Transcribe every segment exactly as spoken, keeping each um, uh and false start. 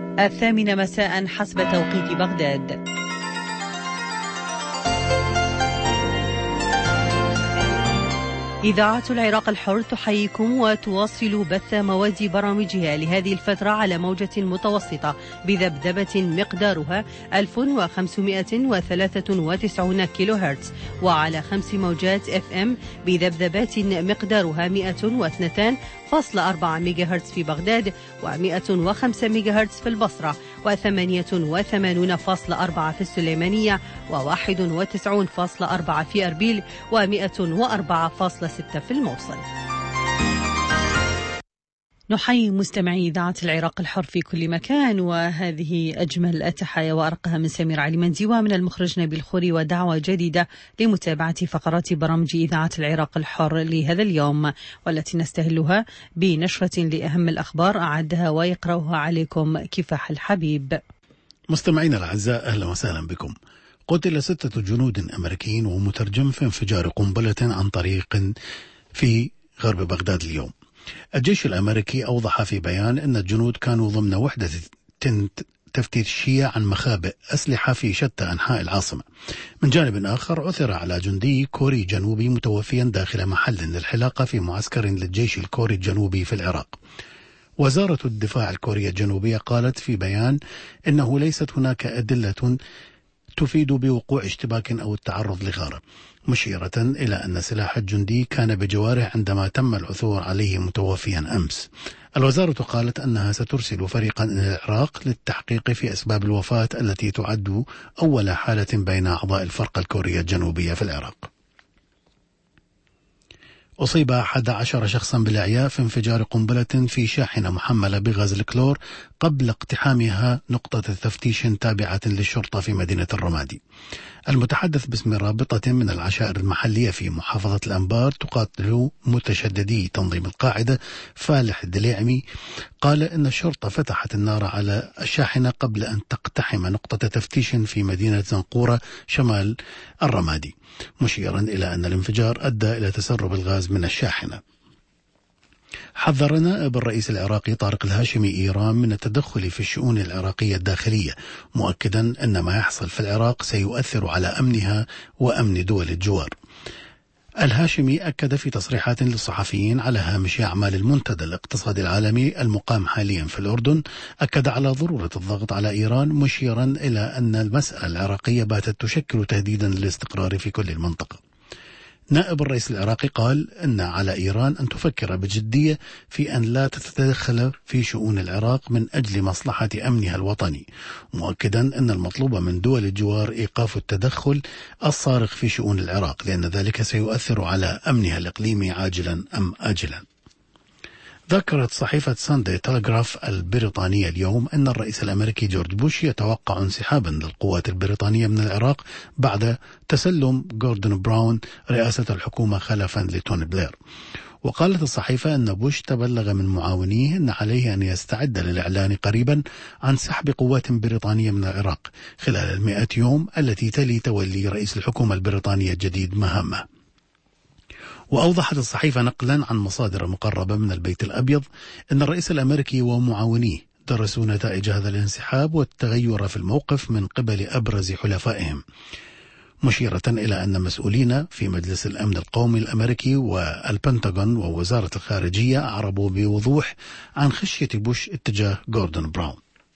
الثامنة مساء حسب توقيت بغداد. إذاعة العراق الحر تحييكم وتواصل بث مواد برامجها لهذه الفترة على موجة متوسطة بذبذبة مقدارها ألف وخمسمائة وثلاثة وتسعين كيلو هرتز، وعلى خمس موجات اف ام بذبذبات مقدارها مئة واثنين فاصلة أربعة ميجا هرتز في بغداد، ومئة وخمسة ميجا هرتز في البصرة، وثمانية وثمانين فاصلة أربعة في السليمانية، وواحد وتسعين فاصلة أربعة في أربيل، ومئة وأربعة فاصلة ستة في الموصل. نحيي مستمعي إذاعة العراق الحر في كل مكان، وهذه أجمل التحايا وأرقها من سمير علي مندي ومن المخرج نبيل خوري، ودعوة جديدة لمتابعة فقرات برامج إذاعة العراق الحر لهذا اليوم، والتي نستهلها بنشرة لأهم الأخبار أعدها ويقرأها عليكم كفاح الحبيب. مستمعينا الأعزاء، أهلا وسهلا بكم. قتل ستة جنود أمريكيين ومترجم في انفجار قنبلة عن طريق في غرب بغداد اليوم. الجيش الأمريكي أوضح في بيان أن الجنود كانوا ضمن وحدة تفتيشية عن مخابئ أسلحة في شتى أنحاء العاصمة. من جانب آخر، عثر على جندي كوري جنوبي متوفيا داخل محل للحلاقة في معسكر للجيش الكوري الجنوبي في العراق. وزارة الدفاع الكورية الجنوبية قالت في بيان إنه ليست هناك أدلة تفيد بوقوع اشتباك أو التعرض لغارة، مشيرة إلى أن سلاح الجندي كان بجواره عندما تم العثور عليه متوفيا أمس. الوزارة قالت أنها سترسل فريقا إلى العراق للتحقيق في أسباب الوفاة التي تعد أول حالة بين أعضاء الفرقة الكورية الجنوبية في العراق. أصيب أحد عشر شخصا بالإعياء في انفجار قنبلة في شاحنة محملة بغاز الكلور قبل اقتحامها نقطة تفتيش تابعة للشرطة في مدينة الرمادي. المتحدث باسم رابطة من العشائر المحلية في محافظة الأنبار تقاتل متشددي تنظيم القاعدة فالح الدليعمي قال إن الشرطة فتحت النار على الشاحنة قبل أن تقتحم نقطة تفتيش في مدينة زنقورة شمال الرمادي، مشيرا إلى أن الانفجار أدى إلى تسرب الغاز من الشاحنة. حذر نائب الرئيس العراقي طارق الهاشمي إيران من التدخل في الشؤون العراقية الداخلية، مؤكدا أن ما يحصل في العراق سيؤثر على أمنها وأمن دول الجوار. الهاشمي أكد في تصريحات للصحفيين على هامش أعمال المنتدى الاقتصادي العالمي المقام حاليا في الأردن، أكد على ضرورة الضغط على إيران، مشيرا إلى أن المسألة العراقية باتت تشكل تهديدا للاستقرار في كل المنطقة. نائب الرئيس العراقي قال إن على إيران أن تفكر بجدية في أن لا تتدخل في شؤون العراق من أجل مصلحة أمنها الوطني، مؤكدا أن المطلوب من دول الجوار إيقاف التدخل الصارخ في شؤون العراق، لأن ذلك سيؤثر على أمنها الإقليمي عاجلا أم آجلا. ذكرت صحيفة ساندي تلغراف البريطانية اليوم أن الرئيس الأمريكي جورج بوش يتوقع انسحابا للقوات البريطانية من العراق بعد تسلم جوردن براون رئاسة الحكومة خلفا لتوني بلير. وقالت الصحيفة أن بوش تبلغ من معاونيه أن عليه أن يستعد للإعلان قريبا عن سحب قوات بريطانية من العراق خلال المئة يوم التي تلي تولي رئيس الحكومة البريطانية الجديد مهامه. وأوضحت الصحيفة نقلا عن مصادر مقربة من البيت الأبيض أن الرئيس الأمريكي ومعاونيه درسوا نتائج هذا الانسحاب والتغير في الموقف من قبل أبرز حلفائهم، مشيرة إلى أن مسؤولين في مجلس الأمن القومي الأمريكي والبنتاغون ووزارة الخارجية أعربوا بوضوح عن خشية بوش اتجاه جوردن براون.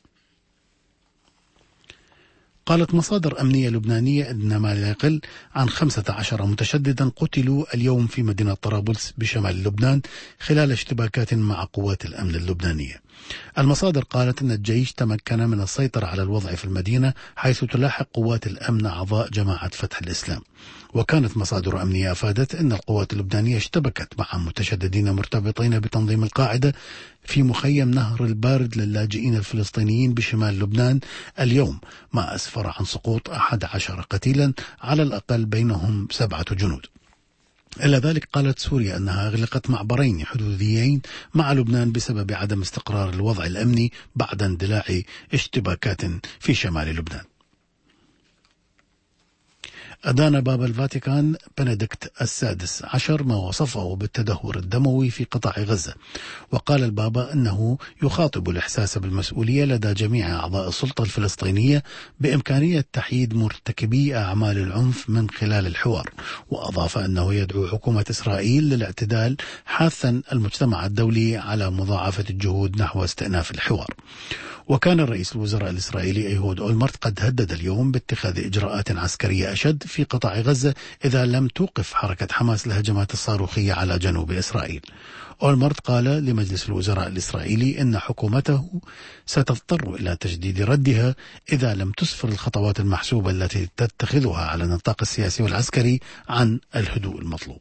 قالت مصادر أمنية لبنانية أن ما لا يقل عن خمسة عشر متشددا قتلوا اليوم في مدينة طرابلس بشمال لبنان خلال اشتباكات مع قوات الأمن اللبنانية. المصادر قالت أن الجيش تمكن من السيطرة على الوضع في المدينة حيث تلاحق قوات الأمن أعضاء جماعة فتح الإسلام. وكانت مصادر أمنية أفادت أن القوات اللبنانية اشتبكت مع متشددين مرتبطين بتنظيم القاعدة في مخيم نهر البارد للاجئين الفلسطينيين بشمال لبنان اليوم، ما أسفر عن سقوط أحد عشر قتيلا على الأقل بينهم سبعة جنود. إلى ذلك قالت سوريا أنها أغلقت معبرين حدوديين مع لبنان بسبب عدم استقرار الوضع الأمني بعد اندلاع اشتباكات في شمال لبنان. أدان بابا الفاتيكان بنديكت السادس عشر ما وصفه بالتدهور الدموي في قطاع غزة، وقال البابا أنه يخاطب الإحساس بالمسؤولية لدى جميع أعضاء السلطة الفلسطينية بإمكانية تحييد مرتكبي أعمال العنف من خلال الحوار، وأضاف أنه يدعو حكومة إسرائيل للاعتدال، حاثا المجتمع الدولي على مضاعفة الجهود نحو استئناف الحوار. وكان رئيس الوزراء الإسرائيلي أيهود أولمرت قد هدد اليوم باتخاذ إجراءات عسكرية أشد في قطاع غزة إذا لم توقف حركة حماس الهجمات الصاروخية على جنوب إسرائيل. أولمرت قال لمجلس الوزراء الإسرائيلي إن حكومته ستضطر إلى تجديد ردها إذا لم تسفر الخطوات المحسوبة التي تتخذها على النطاق السياسي والعسكري عن الهدوء المطلوب.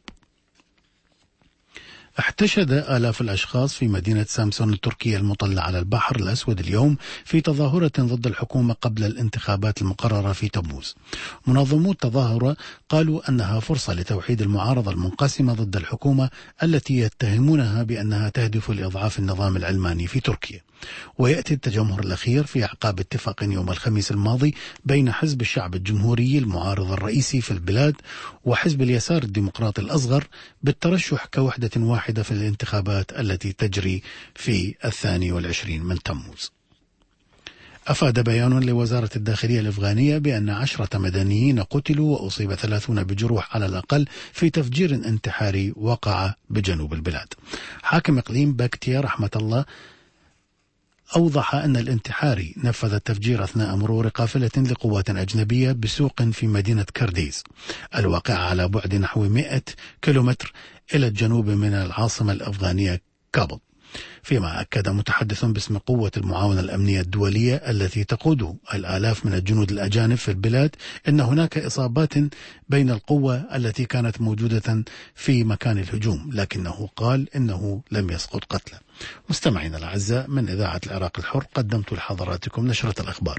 احتشد آلاف الأشخاص في مدينة سامسون التركية المطلة على البحر الأسود اليوم في تظاهرة ضد الحكومة قبل الانتخابات المقررة في تموز. منظمو التظاهرة قالوا أنها فرصة لتوحيد المعارضة المنقسمة ضد الحكومة التي يتهمونها بأنها تهدف لإضعاف النظام العلماني في تركيا. ويأتي التجمهر الأخير في أعقاب اتفاق يوم الخميس الماضي بين حزب الشعب الجمهوري المعارض الرئيسي في البلاد وحزب اليسار الديمقراطي الأصغر بالترشح كوحدة واحدة في الانتخابات التي تجري في الثاني والعشرين من تموز. أفاد بيان لوزارة الداخلية الأفغانية بأن عشرة مدنيين قتلوا وأصيب ثلاثون بجروح على الأقل في تفجير انتحاري وقع بجنوب البلاد. حاكم إقليم باكتيا رحمة الله أوضح أن الانتحاري نفذ التفجير أثناء مرور قافلة لقوات أجنبية بسوق في مدينة كرديز الواقعة على بعد نحو مئة كيلومتر إلى الجنوب من العاصمة الأفغانية كابل. فيما أكد متحدث باسم قوة المعاونة الأمنية الدولية التي تقود الآلاف من الجنود الأجانب في البلاد أن هناك إصابات بين القوة التي كانت موجودة في مكان الهجوم، لكنه قال إنه لم يسقط قتلى. مستمعينا الأعزاء، من إذاعة العراق الحر قدمت لحضراتكم نشرة الأخبار.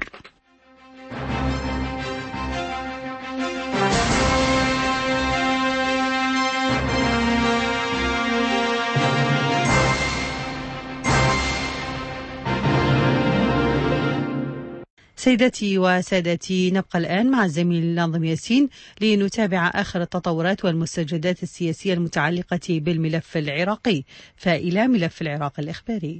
سيداتي وسادتي، نبقى الآن مع الزميل ناظم ياسين لنتابع آخر التطورات والمستجدات السياسية المتعلقة بالملف العراقي، فإلى ملف العراق الإخباري.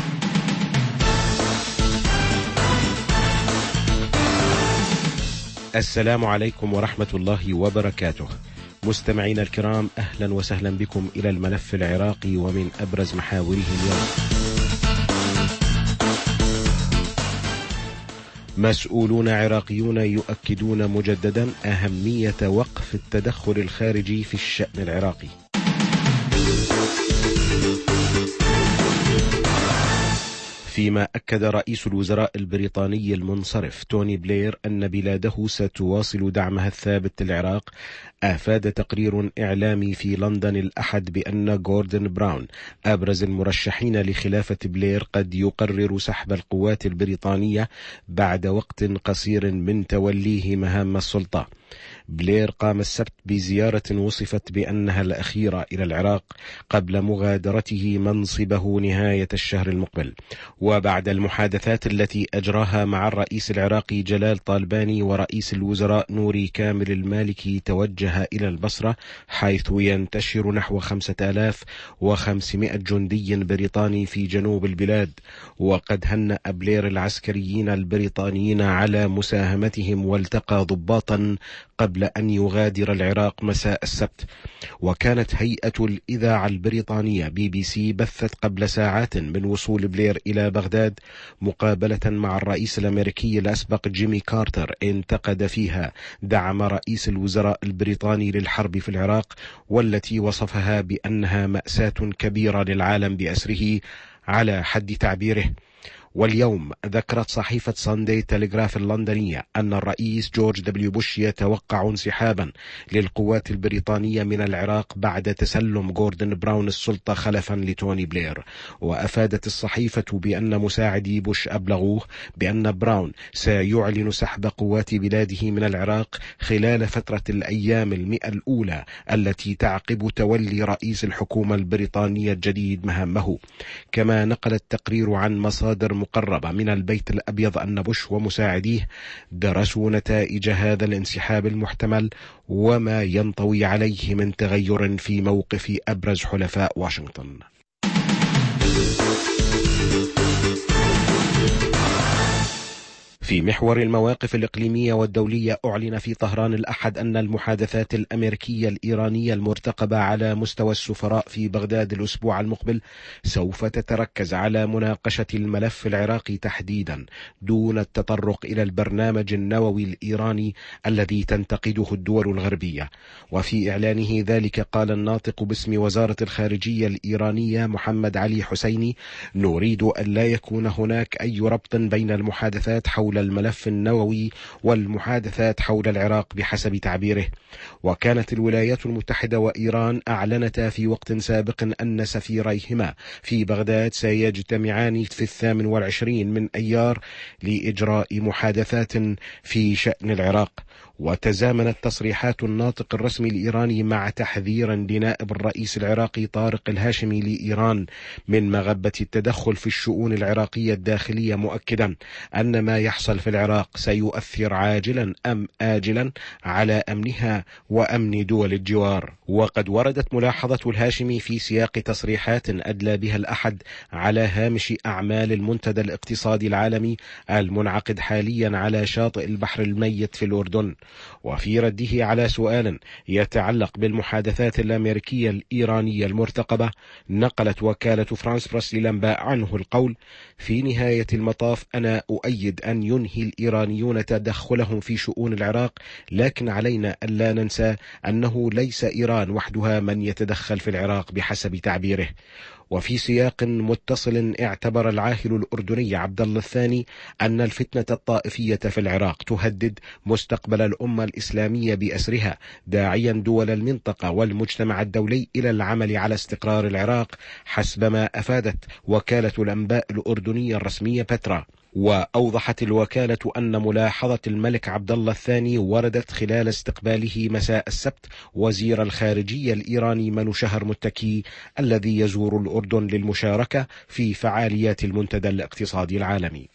السلام عليكم ورحمة الله وبركاته. مستمعينا الكرام، أهلا وسهلا بكم إلى الملف العراقي ومن أبرز محاوره اليوم. مسؤولون عراقيون يؤكدون مجددا أهمية وقف التدخل الخارجي في الشأن العراقي. فيما أكد رئيس الوزراء البريطاني المنصرف توني بلير أن بلاده ستواصل دعمها الثابت للعراق، أفاد تقرير إعلامي في لندن الأحد بأن غوردن براون أبرز المرشحين لخلافة بلير قد يقرر سحب القوات البريطانية بعد وقت قصير من توليه مهام السلطة. بلير قام السبت بزيارة وصفت بأنها الأخيرة إلى العراق قبل مغادرته منصبه نهاية الشهر المقبل، وبعد المحادثات التي أجراها مع الرئيس العراقي جلال طالباني ورئيس الوزراء نوري كامل المالكي توجه إلى البصرة، حيث ينتشر نحو خمسة آلاف وخمسمائة جندي بريطاني في جنوب البلاد. وقد هنأ بلير العسكريين البريطانيين على مساهمتهم والتقى ضباطا قبل أن يغادر العراق مساء السبت. وكانت هيئة الإذاعة البريطانية بي بي سي بثت قبل ساعات من وصول بلير إلى بغداد مقابلة مع الرئيس الأمريكي الأسبق جيمي كارتر، انتقد فيها دعم رئيس الوزراء البريطاني للحرب في العراق، والتي وصفها بأنها مأساة كبيرة للعالم بأسره على حد تعبيره. واليوم ذكرت صحيفة ساندي تيليغراف اللندنية أن الرئيس جورج دبليو بوش يتوقع انسحابا للقوات البريطانية من العراق بعد تسلم غوردن براون السلطة خلفا لتوني بلير. وأفادت الصحيفة بأن مساعدي بوش أبلغوه بأن براون سيعلن سحب قوات بلاده من العراق خلال فترة الأيام المئة الأولى التي تعقب تولي رئيس الحكومة البريطانية الجديد مهامه. كما نقل التقرير عن مصادر المقربة من البيت الأبيض أن بوش ومساعديه درسوا نتائج هذا الانسحاب المحتمل وما ينطوي عليه من تغير في موقف أبرز حلفاء واشنطن. في محور المواقف الإقليمية والدولية، أعلن في طهران الأحد أن المحادثات الأمريكية الإيرانية المرتقبة على مستوى السفراء في بغداد الأسبوع المقبل سوف تتركز على مناقشة الملف العراقي تحديدا دون التطرق إلى البرنامج النووي الإيراني الذي تنتقده الدول الغربية. وفي إعلانه ذلك قال الناطق باسم وزارة الخارجية الإيرانية محمد علي حسيني: نريد أن لا يكون هناك أي ربط بين المحادثات حول الملف النووي والمحادثات حول العراق بحسب تعبيره. وكانت الولايات المتحدة وإيران أعلنتا في وقت سابق أن سفيريهما في بغداد سيجتمعان في الثامن والعشرين من أيار لإجراء محادثات في شأن العراق. وتزامنت تصريحات الناطق الرسمي الإيراني مع تحذير لنائب الرئيس العراقي طارق الهاشمي لإيران من مغبة التدخل في الشؤون العراقية الداخلية، مؤكدا أن ما يحصل في العراق سيؤثر عاجلا أم آجلا على أمنها وأمن دول الجوار. وقد وردت ملاحظة الهاشمي في سياق تصريحات أدلى بها الأحد على هامش أعمال المنتدى الاقتصادي العالمي المنعقد حاليا على شاطئ البحر الميت في الأردن. وفي رده على سؤال يتعلق بالمحادثات الأمريكية الإيرانية المرتقبة، نقلت وكالة فرانس بريس للأنباء عنه القول: في نهاية المطاف أنا أؤيد أن ينهي الإيرانيون تدخلهم في شؤون العراق، لكن علينا ألا ننسى أنه ليس إيران وحدها من يتدخل في العراق بحسب تعبيره. وفي سياق متصل، اعتبر العاهل الأردني عبد الله الثاني أن الفتنة الطائفية في العراق تهدد مستقبل الأمة الإسلامية بأسرها، داعيا دول المنطقة والمجتمع الدولي إلى العمل على استقرار العراق حسب ما أفادت وكالة الأنباء الأردنية الرسمية بترا. وأوضحت الوكالة أن ملاحظة الملك عبد الله الثاني وردت خلال استقباله مساء السبت وزير الخارجية الإيراني منوشهر متكي الذي يزور الأردن للمشاركة في فعاليات المنتدى الاقتصادي العالمي.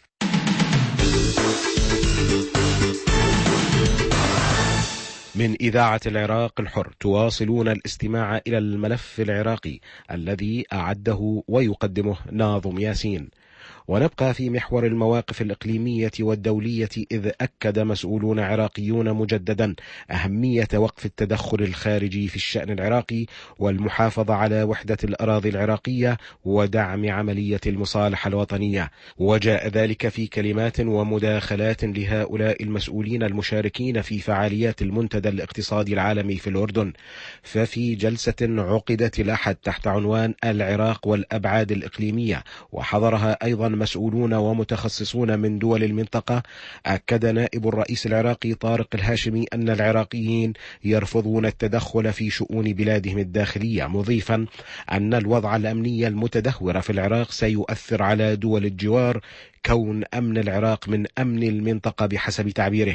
من إذاعة العراق الحر تواصلون الاستماع إلى الملف العراقي الذي أعده ويقدمه ناظم ياسين. ونبقى في محور المواقف الإقليمية والدولية، إذ أكد مسؤولون عراقيون مجددا أهمية وقف التدخل الخارجي في الشأن العراقي والمحافظة على وحدة الأراضي العراقية ودعم عملية المصالحة الوطنية. وجاء ذلك في كلمات ومداخلات لهؤلاء المسؤولين المشاركين في فعاليات المنتدى الاقتصادي العالمي في الأردن. ففي جلسة عقدت الأحد تحت عنوان العراق والأبعاد الإقليمية وحضرها أيضا مسؤولون ومتخصصون من دول المنطقة، أكد نائب الرئيس العراقي طارق الهاشمي أن العراقيين يرفضون التدخل في شؤون بلادهم الداخلية، مضيفا أن الوضع الأمني المتدهور في العراق سيؤثر على دول الجوار، كون أمن العراق من أمن المنطقة بحسب تعبيره.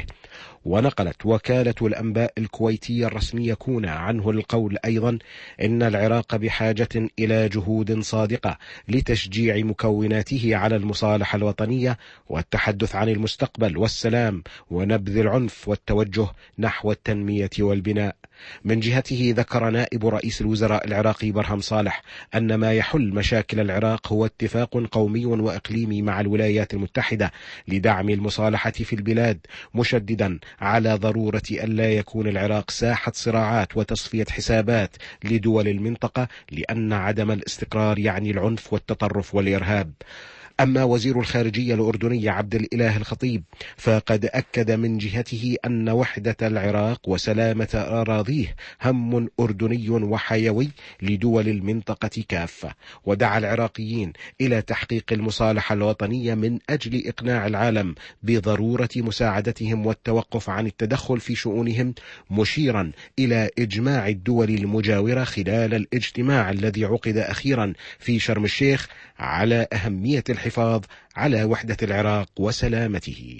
ونقلت وكالة الأنباء الكويتية الرسمية كونا عنه القول أيضا إن العراق بحاجة إلى جهود صادقة لتشجيع مكوناته على المصالحة الوطنية والتحدث عن المستقبل والسلام ونبذ العنف والتوجه نحو التنمية والبناء. من جهته ذكر نائب رئيس الوزراء العراقي برهم صالح أن ما يحل مشاكل العراق هو اتفاق قومي وإقليمي مع الولايات المتحدة لدعم المصالحة في البلاد، مشددا على ضرورة أن لا يكون العراق ساحة صراعات وتصفية حسابات لدول المنطقة، لأن عدم الاستقرار يعني العنف والتطرف والإرهاب. أما وزير الخارجية الأردني عبد الإله الخطيب فقد أكد من جهته أن وحدة العراق وسلامة أراضيه هم أردني وحيوي لدول المنطقة كافة، ودعا العراقيين إلى تحقيق المصالحة الوطنية من أجل إقناع العالم بضرورة مساعدتهم والتوقف عن التدخل في شؤونهم، مشيرا إلى إجماع الدول المجاورة خلال الاجتماع الذي عقد أخيرا في شرم الشيخ على أهمية الحفاظ على وحدة العراق وسلامته.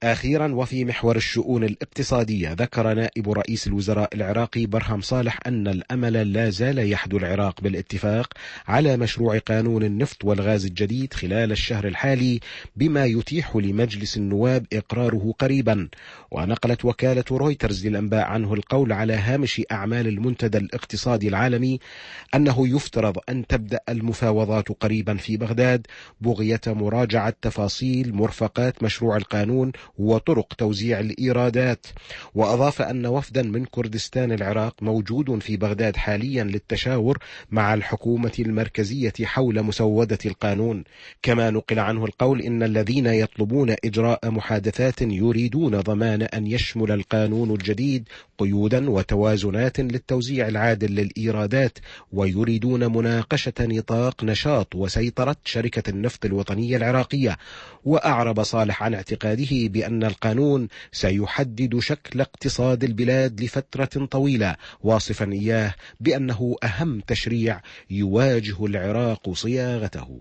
أخيرا وفي محور الشؤون الاقتصادية، ذكر نائب رئيس الوزراء العراقي برهم صالح أن الأمل لا زال يحدو العراق بالاتفاق على مشروع قانون النفط والغاز الجديد خلال الشهر الحالي، بما يتيح لمجلس النواب إقراره قريبا. ونقلت وكالة رويترز للأنباء عنه القول على هامش أعمال المنتدى الاقتصادي العالمي أنه يفترض أن تبدأ المفاوضات قريبا في بغداد بغية مراجعة تفاصيل مرفقات مشروع القانون وطرق توزيع الإيرادات. وأضاف أن وفدا من كردستان العراق موجود في بغداد حاليا للتشاور مع الحكومة المركزية حول مسودة القانون. كما نقل عنه القول إن الذين يطلبون إجراء محادثات يريدون ضمان أن يشمل القانون الجديد قيودا وتوازنات للتوزيع العادل للإيرادات، ويريدون مناقشة نطاق نشاط وسيطرة شركة النفط الوطنية العراقية. وأعرب صالح عن اعتقاده بأن القانون سيحدد شكل اقتصاد البلاد لفترة طويلة، واصفا إياه بأنه أهم تشريع يواجه العراق صياغته.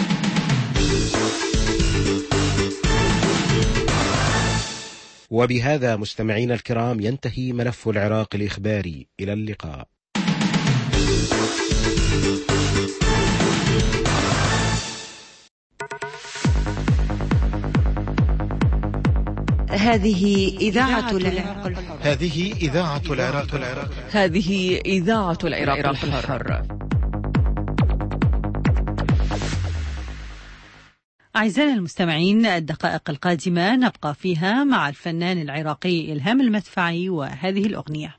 وبهذا مستمعين الكرام ينتهي ملف العراق الإخباري. إلى اللقاء. هذه إذاعة العراق الحر. هذه إذاعة العراق العراق هذه إذاعة العراق الحر. أعزائنا المستمعين، الدقائق القادمة نبقى فيها مع الفنان العراقي إلهام المدفعي وهذه الأغنية.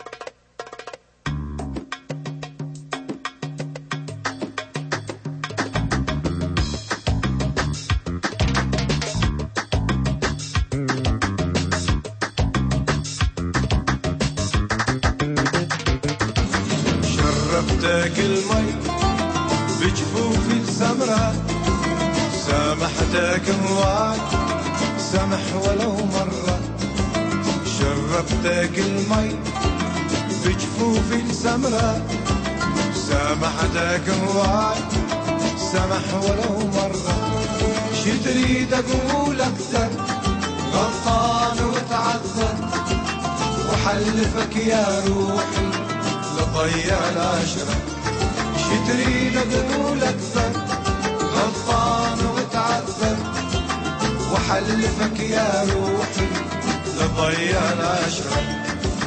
شربتك المي بجفوفي السمراء، سامحتك هواي سمح ولو مرة. شربتك المي بجفوفي السمراء، سامحتك هواي سمح ولو مرة. شي تريد أقول أكثر، غلطان وتعذر، وحلفك يا روحي لضيع العشرة. شي تريد أقول أكثر، غلطان وتعذر، وحلفك يا روحي لضيع العشرة.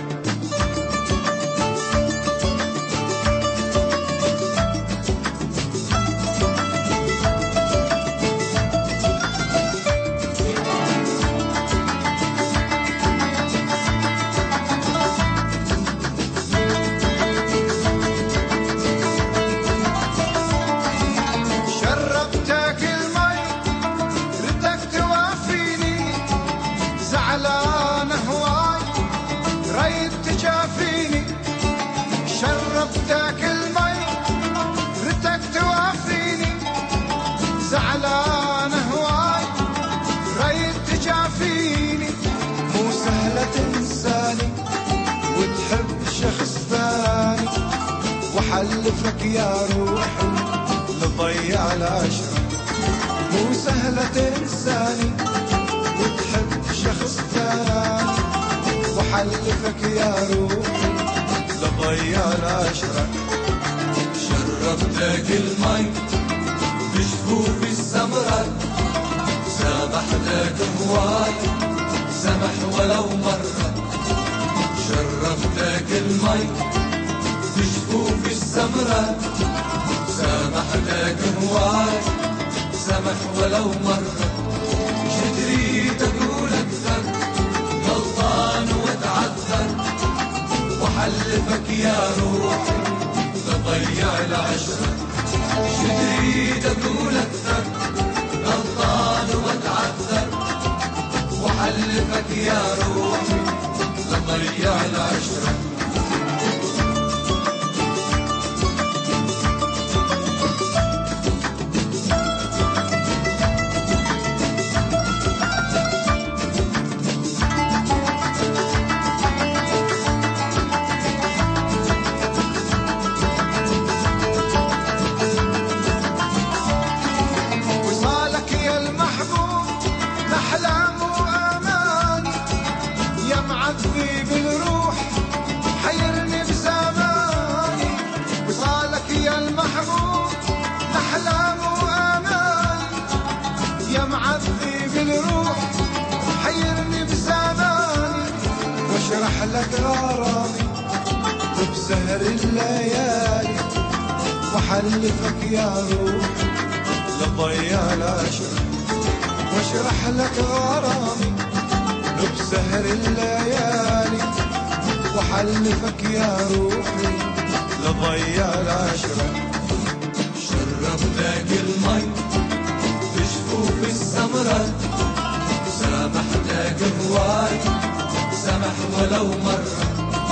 شربتك المي رتك توافيني، زعلان هواي ريت تجافيني. مو سهلة تنساني وتحب شخص ثاني، وحلفك يا روحي لضيع العشرة. مو سهلة تنساني وتحب شخص ثاني، وحلفك يا روحي لضيع العشرة. شربتك المي بجفوفي السمراء، سامحتك هواي سمح ولو مرة. شربتك المي بجفوفي السمراء، سامحتك هواي سمح ولو مرة. شو تريد أقول أكثر، غلطان وتعذر، وحلفك يا روحي لضيع العشرة. شو تريد أقول أكثر، غلطان وتعذر، وحلفك يا روحي لضيع العشرة. وصالك يا المحبوب أحلام وآمال، لك غرامي وبسهر الليالي، وحلفك يا روحي لضيع العشرة، واشرح لك غرامي وبسهر الليالي، وحلفك يا روحي لضيع العشرة. شربتك المي بجفوف السمرة، سامحتك هواي سمح ولو مرة.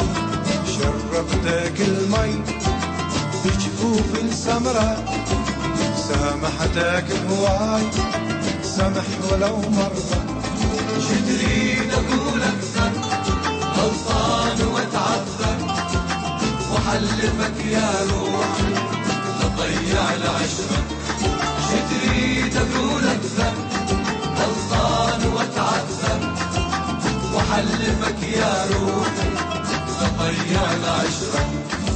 شربتك المي بجفوف السمرة، سامحتك هواي سمح ولو مرة. شتريد أقول أكثر غلطان وأتعذر، وحلفك يا روحي لضيع العشرة. شتريد أقول أكثر غلطان وأتعذر، وحلفك يا روحي لضيع العشرة.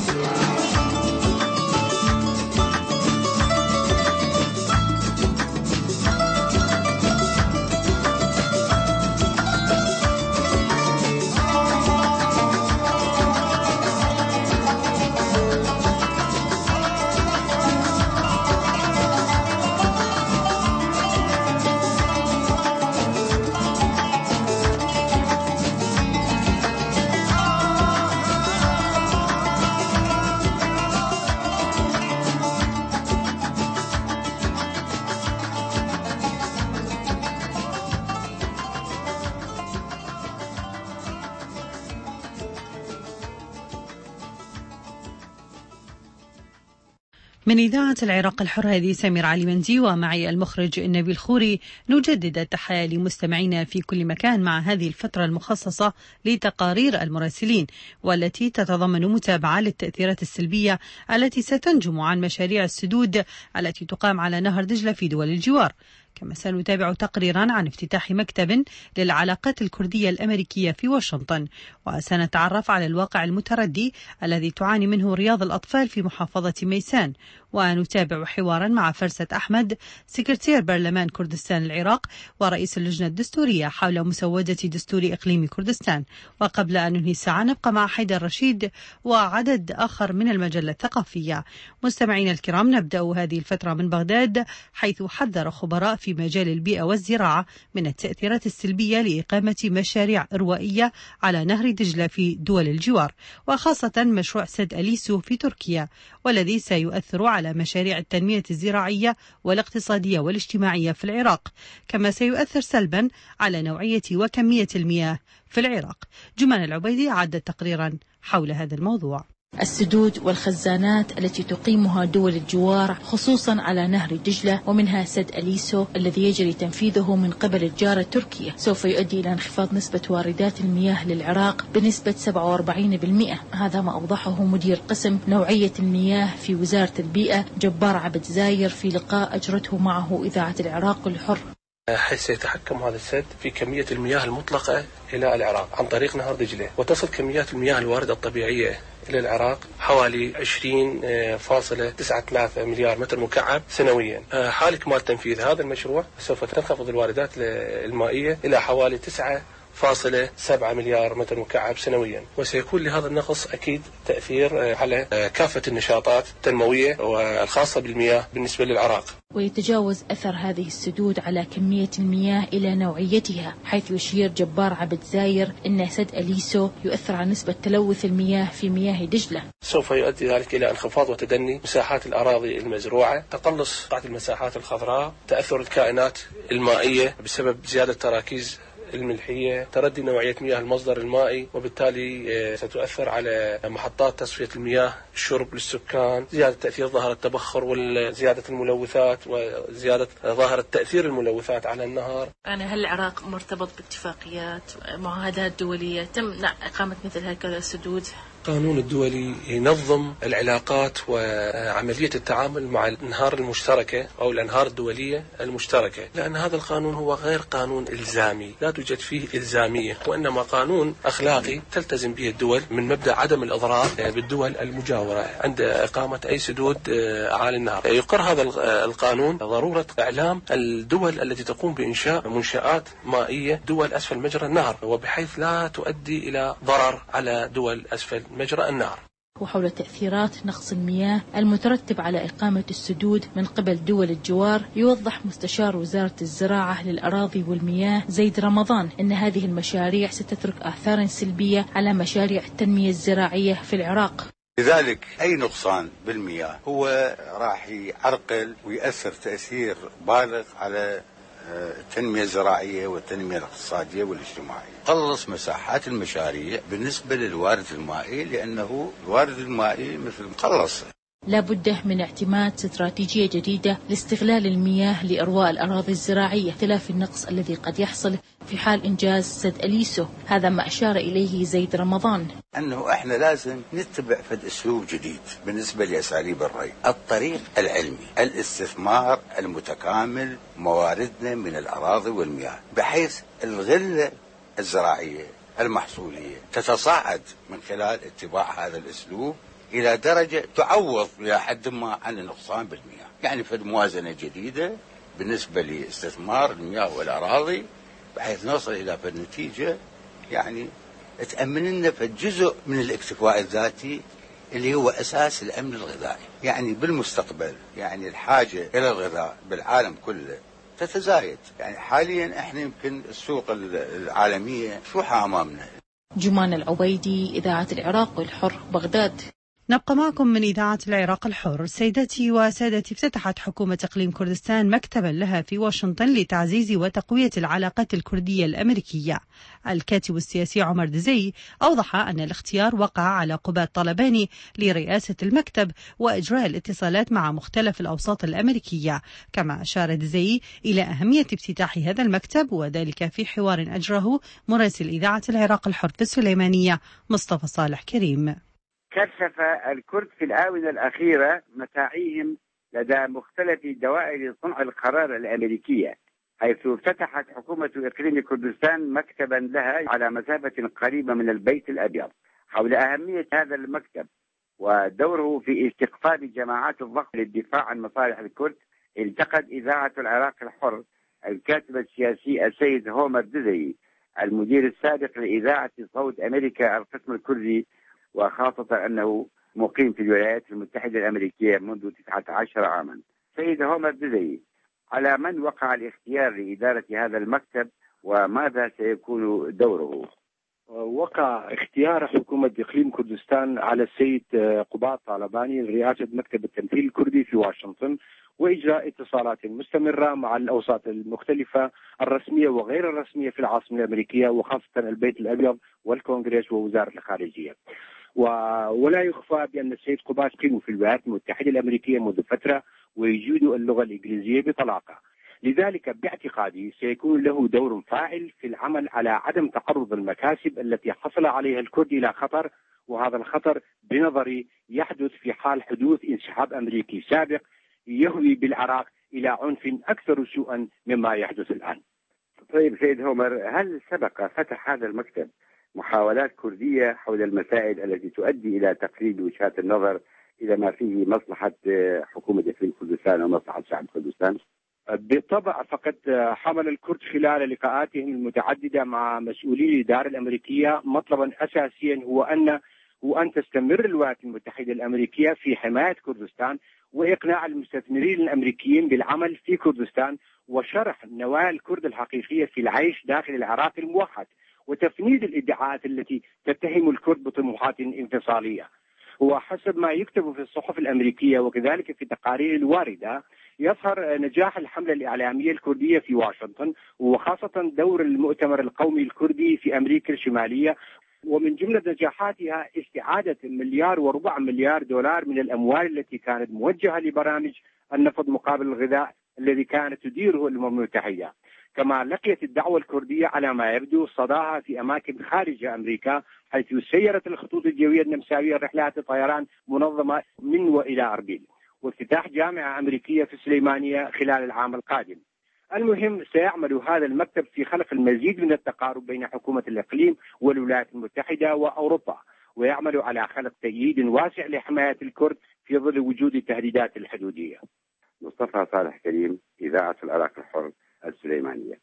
من إذاعة العراق الحر، هذه سمير علي مندي ومعي المخرج نبيل خوري. نجدد التحية لمستمعينا في كل مكان مع هذه الفترة المخصصة لتقارير المراسلين، والتي تتضمن متابعة للتأثيرات السلبية التي ستنجم عن مشاريع السدود التي تقام على نهر دجلة في دول الجوار. كما سنتابع تقريرا عن افتتاح مكتب للعلاقات الكردية الأمريكية في واشنطن، وسنتعرف على الواقع المتردي الذي تعاني منه رياض الأطفال في محافظة ميسان، ونتابع حوارا مع فرسة أحمد سكرتير برلمان كردستان العراق ورئيس اللجنة الدستورية حول مسودة دستور إقليم كردستان. وقبل أن ننهي الساعة نبقى مع حيدر رشيد وعدد آخر من المجلة الثقافية. مستمعينا الكرام، نبدأ هذه الفترة من بغداد، حيث حذر خبراء في مجال البيئة والزراعة من التأثيرات السلبية لإقامة مشاريع إروائية على نهر دجلة في دول الجوار، وخاصة مشروع سد أليسو في تركيا، والذي سيؤثر على مشاريع التنمية الزراعية والاقتصادية والاجتماعية في العراق، كما سيؤثر سلبا على نوعية وكمية المياه في العراق. جمان العبيدي عد تقريرا حول هذا الموضوع. السدود والخزانات التي تقيمها دول الجوار خصوصا على نهر دجلة، ومنها سد أليسو الذي يجري تنفيذه من قبل الجارة تركيا، سوف يؤدي إلى انخفاض نسبة واردات المياه للعراق بنسبة سبعة وأربعين بالمئة. هذا ما أوضحه مدير قسم نوعية المياه في وزارة البيئة جبار عبد زاير في لقاء أجرته معه إذاعة العراق الحر، حيث سيتحكم هذا السد في كمية المياه المطلقة إلى العراق عن طريق نهر دجلة، وتصل كميات المياه الواردة الطبيعية إلى العراق حوالي عشرين فاصلة تسعة ثلاثة مليار متر مكعب سنويا. حال إكمال تنفيذ هذا المشروع سوف تنخفض الواردات المائية إلى حوالي تسعة فاصلة سبعة مليار متر مكعب سنويا، وسيكون لهذا النقص أكيد تأثير على كافة النشاطات التنموية والخاصة بالمياه بالنسبة للعراق. ويتجاوز أثر هذه السدود على كمية المياه إلى نوعيتها، حيث يشير جبار عبد زاير أن سد أليسو يؤثر على نسبة تلوث المياه في مياه دجلة. سوف يؤدي ذلك إلى انخفاض وتدني مساحات الأراضي المزروعة، تقلص بعض المساحات الخضراء، تأثر الكائنات المائية بسبب زيادة تراكيز الملحية، تردي نوعية مياه المصدر المائي، وبالتالي ستؤثر على محطات تصفية المياه الشرب للسكان، زيادة تأثير ظاهرة التبخر وزيادة الملوثات وزيادة ظاهرة تأثير الملوثات على النهر. أنا هل العراق مرتبط باتفاقيات معاهدات دولية تمنع إقامة مثل هكذا السدود القانون الدولي ينظم العلاقات وعملية التعامل مع الأنهار المشتركة أو الأنهار الدولية المشتركة، لأن هذا القانون هو غير قانون إلزامي، لا توجد فيه إلزامية، وإنما قانون أخلاقي تلتزم به الدول من مبدأ عدم الإضرار بالدول المجاورة عند إقامة أي سدود أعالي النهر. يقر هذا القانون ضرورة إعلام الدول التي تقوم بإنشاء منشآت مائية دول أسفل مجرى النهر، وبحيث لا تؤدي إلى ضرر على دول أسفل مجرى النهر. وحول تأثيرات نقص المياه المترتب على إقامة السدود من قبل دول الجوار، يوضح مستشار وزارة الزراعة للأراضي والمياه زيد رمضان أن هذه المشاريع ستترك آثارا سلبية على مشاريع التنمية الزراعية في العراق. لذلك أي نقصان بالمياه هو راح يعرقل ويأثر تأثير بالغ على التنمية الزراعية والتنمية الاقتصادية والاجتماعية. قلص مساحات المشاريع بالنسبة للوارد المائي، لأنه الوارد المائي مثل مقلص. لا بد من اعتماد استراتيجية جديدة لاستغلال المياه لإرواء الأراضي الزراعية، خلاف النقص الذي قد يحصل في حال إنجاز سد أليسو. هذا ما أشار إليه زيد رمضان، أنه إحنا لازم نتبع فد أسلوب جديد بالنسبة لأساليب الري، الطريق العلمي، الاستثمار المتكامل مواردنا من الأراضي والمياه، بحيث الغلة الزراعية المحصولية تتصاعد من خلال اتباع هذا الأسلوب إلى درجة تعوض إلى حد ما عن النقصان بالمياه. يعني في موازنة جديدة بالنسبة لاستثمار المياه والأراضي، بحيث نصل إلى النتيجة يعني تأمن لنا في جزء من الاكتفاء الذاتي اللي هو أساس الأمن الغذائي. يعني بالمستقبل يعني الحاجة إلى الغذاء بالعالم كله تتزايد. يعني حاليا احنا يمكن السوق العالمية مفتوحة أمامنا. جمان العبيدي، إذاعة العراق الحر، بغداد. نبقى معكم من إذاعة العراق الحر. سيداتي وسادتي، افتتحت حكومة إقليم كردستان مكتبا لها في واشنطن لتعزيز وتقوية العلاقات الكردية الأمريكية. الكاتب السياسي عمر دزي أوضح أن الاختيار وقع على قبات طلباني لرئاسة المكتب وإجراء الاتصالات مع مختلف الأوساط الأمريكية. كما أشار دزي إلى أهمية افتتاح هذا المكتب، وذلك في حوار أجره مراسل إذاعة العراق الحر في السليمانية مصطفى صالح كريم. كشف الكرد في الآونة الأخيرة مساعيهم لدى مختلف دوائر صنع القرار الأمريكية، حيث فتحت حكومة إقليم كردستان مكتبا لها على مسافة قريبة من البيت الأبيض. حول أهمية هذا المكتب ودوره في استقطاب جماعات الضغط للدفاع عن مصالح الكرد، التقت إذاعة العراق الحر الكاتب السياسي السيد هومر دزي، المدير السابق لإذاعة صوت أمريكا القسم الكردي، وخاصة أنه مقيم في الولايات المتحدة الأمريكية منذ تسعة عشر عاما. سيد هومر دزي، على من وقع الاختيار لإدارة هذا المكتب وماذا سيكون دوره؟ وقع اختيار حكومة إقليم كردستان على السيد قباط طالباني لرئاسة مكتب التمثيل الكردي في واشنطن، وإجراء اتصالات مستمرة مع الأوساط المختلفة الرسمية وغير الرسمية في العاصمة الأمريكية، وخاصة البيت الأبيض والكونغرس ووزارة الخارجية. ولا يخفى بأن السيد قباط يقيم في الولايات المتحدة الأمريكية منذ فترة ويجيد اللغة الإنجليزية بطلاقة، لذلك باعتقادي سيكون له دور فاعل في العمل على عدم تعرض المكاسب التي حصل عليها الكرد إلى خطر، وهذا الخطر بنظري يحدث في حال حدوث انسحاب أمريكي سابق يهوي بالعراق إلى عنف أكثر سوءا مما يحدث الآن. طيب سيد هومر، هل سبق فتح هذا المكتب محاولات كردية حول المسائل التي تؤدي إلى تقليد وجهات النظر إلى ما فيه مصلحة حكومة إقليم كردستان ومصلحة شعب كردستان؟ بالطبع، فقد حمل الكرد خلال لقاءاتهم المتعددة مع مسؤولي الإدارة الأمريكية مطلبا أساسيا هو أن هو أن تستمر الولايات المتحدة الأمريكية في حماية كردستان وإقناع المستثمرين الأمريكيين بالعمل في كردستان وشرح نوايا الكرد الحقيقية في العيش داخل العراق الموحد، وتفنيد الادعاءات التي تتهم الكرد بطموحات انفصالية. وحسب ما يكتب في الصحف الأمريكية وكذلك في التقارير الواردة، يظهر نجاح الحملة الإعلامية الكردية في واشنطن، وخاصة دور المؤتمر القومي الكردي في أمريكا الشمالية، ومن جملة نجاحاتها استعادة مليار وربع مليار دولار من الأموال التي كانت موجهة لبرامج النفط مقابل الغذاء الذي كانت تديره الأمم المتحدة. كما لقيت الدعوة الكردية على ما يبدو صداها في أماكن خارج أمريكا، حيث سيرت الخطوط الجوية النمساوية رحلات طيران منظمة من وإلى أربيل، وافتتاح جامعة أمريكية في السليمانية خلال العام القادم. المهم سيعمل هذا المكتب في خلق المزيد من التقارب بين حكومة الإقليم والولايات المتحدة وأوروبا، ويعمل على خلق تأييد واسع لحماية الكرد في ظل وجود التهديدات الحدودية. مصطفى صالح كريم، إذاعة العراق الحر، السليمانية.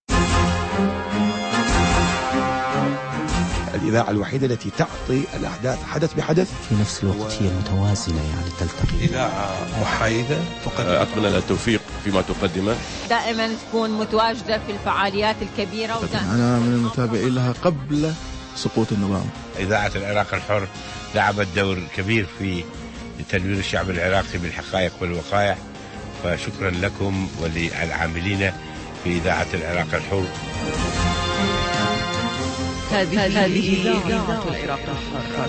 الإذاعة الوحيدة التي تعطي الأحداث حدث بحدث، في نفس الوقت هي متوازنة، يعني تلتقي. إذاعة محايدة تقدم. أتمنى لها التوفيق فيما تقدمه، دائما تكون متواجدة في الفعاليات الكبيرة. أنا من المتابعين لها قبل سقوط النظام. إذاعة العراق الحر لعبت دور كبير في تنوير الشعب العراقي بالحقائق والوقائع، فشكرا لكم وللعاملين في إذاعة العراق الحر. هذه إذاعة العراق الحر.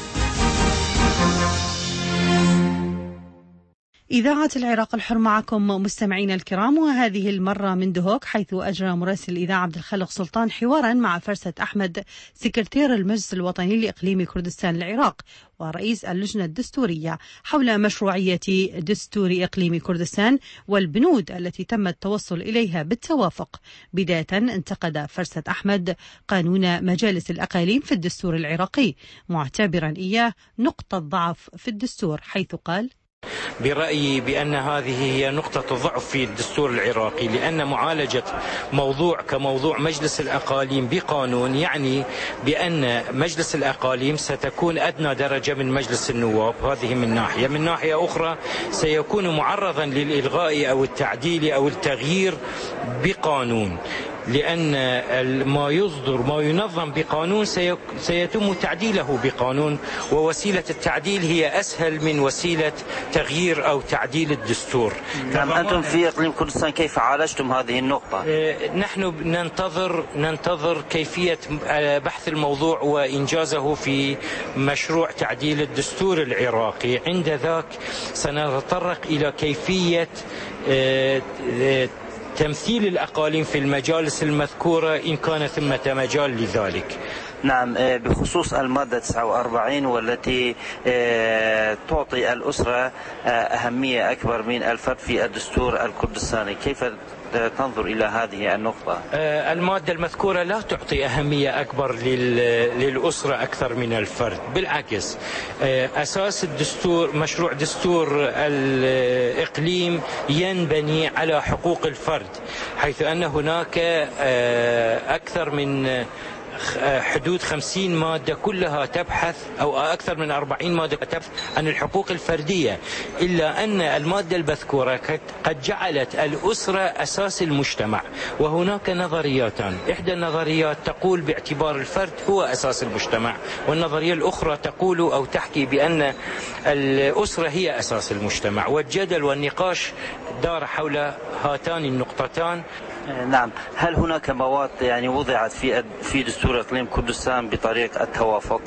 إذاعة العراق الحر معكم مستمعين الكرام، وهذه المرة من دهوك، حيث أجرى مراسل الإذاعة عبد الخالق سلطان حوارا مع فرسة أحمد سكرتير المجلس الوطني لإقليم كردستان العراق ورئيس اللجنة الدستورية حول مشروعية دستور إقليم كردستان والبنود التي تم التوصل إليها بالتوافق. بداية انتقد فرسة أحمد قانون مجالس الأقاليم في الدستور العراقي، معتبرا إياه نقطة ضعف في الدستور، حيث قال: برأيي بأن هذه هي نقطة ضعف في الدستور العراقي، لأن معالجة موضوع كموضوع مجلس الأقاليم بقانون يعني بأن مجلس الأقاليم ستكون أدنى درجة من مجلس النواب. هذه من ناحية. من ناحية أخرى سيكون معرضا للإلغاء أو التعديل أو التغيير بقانون، لأن ما يصدر ما ينظم بقانون سيتم تعديله بقانون، ووسيلة التعديل هي أسهل من وسيلة تغيير أو تعديل الدستور. نعم، أنتم في إقليم كردستان كيف عالجتم هذه النقطة؟ نحن ننتظر ننتظر كيفية بحث الموضوع وإنجازه في مشروع تعديل الدستور العراقي. عند ذاك سنتطرق إلى كيفية تمثيل الأقاليم في المجالس المذكورة إن كان ثمة مجال لذلك. نعم، بخصوص المادة تسعة وأربعين والتي تعطي الأسرة أهمية أكبر من الفرد في الدستور الكردستاني، كيف تنظر إلى هذه النقطة؟ المادة المذكورة لا تعطي أهمية أكبر للأسرة أكثر من الفرد، بالعكس أساس الدستور مشروع دستور الإقليم ينبني على حقوق الفرد، حيث أن هناك أكثر من حدود خمسين مادة كلها تبحث أو أكثر من أربعين مادة تبحث عن الحقوق الفردية، إلا أن المادة المذكورة قد جعلت الأسرة أساس المجتمع. وهناك نظرياتان، إحدى النظريات تقول باعتبار الفرد هو أساس المجتمع، والنظرية الأخرى تقول أو تحكي بأن الأسرة هي أساس المجتمع، والجدل والنقاش دار حول هاتان النقطتان. نعم، هل هناك مواد يعني وضعت في في دستور إقليم كردستان بطريق التوافق؟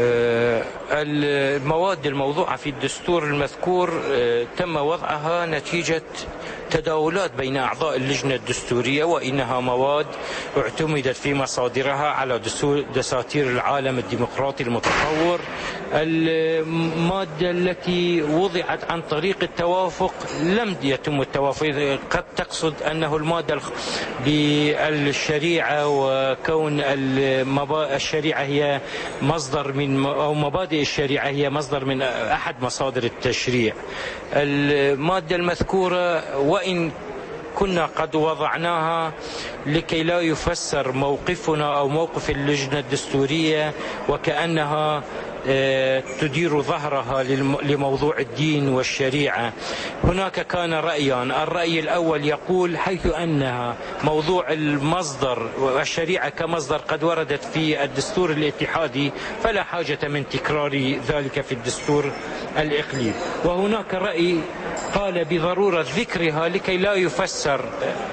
المواد الموضوعة في الدستور المذكور تم وضعها نتيجة تداولات بين أعضاء اللجنة الدستورية، وإنها مواد اعتمدت في مصادرها على دساتير العالم الديمقراطي المتطور. المادة التي وضعت عن طريق التوافق لم يتم التوافق. قد تقصد أنه المادة بالشريعة، وكون الشريعة هي مصدر من أو مبادئ الشريعة هي مصدر من أحد مصادر التشريع. المادة المذكورة وإن كنا قد وضعناها لكي لا يفسر موقفنا أو موقف اللجنة الدستورية وكأنها تدير ظهرها لموضوع الدين والشريعة. هناك كان رأيان، الرأي الأول يقول حيث أنها موضوع المصدر والشريعة كمصدر قد وردت في الدستور الاتحادي فلا حاجة من تكرار ذلك في الدستور الإقليمي. وهناك رأي قال بضرورة ذكرها لكي لا يفسر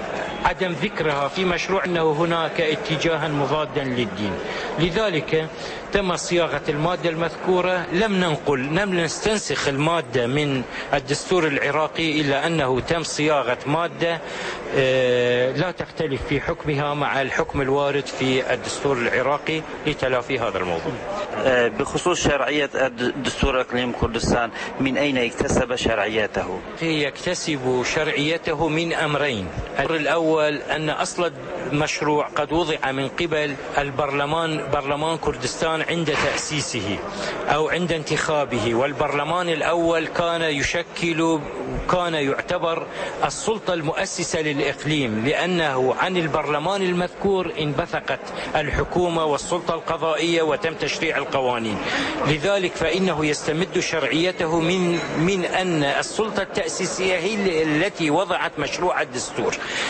عدم ذكرها في مشروع أنه هناك اتجاها مضادا للدين. لذلك تم صياغة المادة المذكورة. لم ننقل لم نستنسخ المادة من الدستور العراقي، إلا أنه تم صياغة مادة لا تختلف في حكمها مع الحكم الوارد في الدستور العراقي لتلافي هذا الموضوع. بخصوص شرعية دستور إقليم كردستان، من أين اكتسب شرعيته؟ يكتسب شرعيته من أمرين. الأمر الأول أن أصل المشروع قد وضع من قبل البرلمان، برلمان كردستان، عند تأسيسه أو عند انتخابه، والبرلمان الأول كان يشكل كان يعتبر السلطة المؤسسة للإقليم، لأنه عن البرلمان المذكور انبثقت الحكومة والسلطة القضائية وتم تشريع القوانين. لذلك فإنه يستمد شرعيته من من أن السلطة التأسيسية هي التي وضعت مشروع الدستور.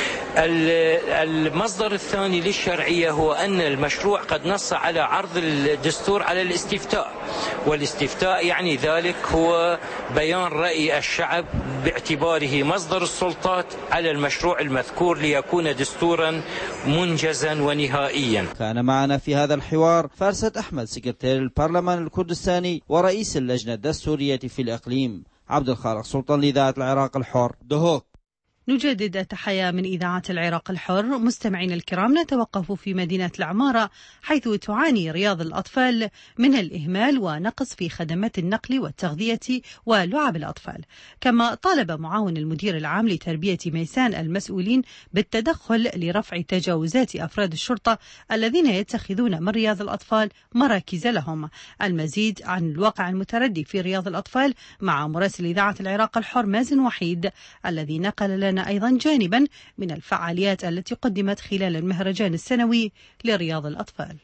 المصدر الثاني للشرعية هو أن المشروع قد نص على عرض الدستور على الاستفتاء، والاستفتاء يعني ذلك هو بيان رأي الشعب باعتباره مصدر السلطات على المشروع المذكور ليكون دستورا منجزا ونهائيا. كان معنا في هذا الحوار فارسة أحمد، سكرتير البرلمان الكردستاني ورئيس اللجنة الدستورية في الإقليم. عبد الخالق سلطان لإذاعة العراق الحر، دهوك. نجدد التحية من إذاعة العراق الحر. مستمعين الكرام، نتوقف في مدينة العمارة حيث تعاني رياض الأطفال من الإهمال ونقص في خدمات النقل والتغذية ولعب الأطفال. كما طالب معاون المدير العام لتربية ميسان المسؤولين بالتدخل لرفع تجاوزات أفراد الشرطة الذين يتخذون من رياض الأطفال مراكز لهم. المزيد عن الواقع المتردي في رياض الأطفال مع مراسل إذاعة العراق الحر مازن وحيد، الذي نقل لنا أيضا جانبا من الفعاليات التي قدمت خلال المهرجان السنوي لرياض الأطفال.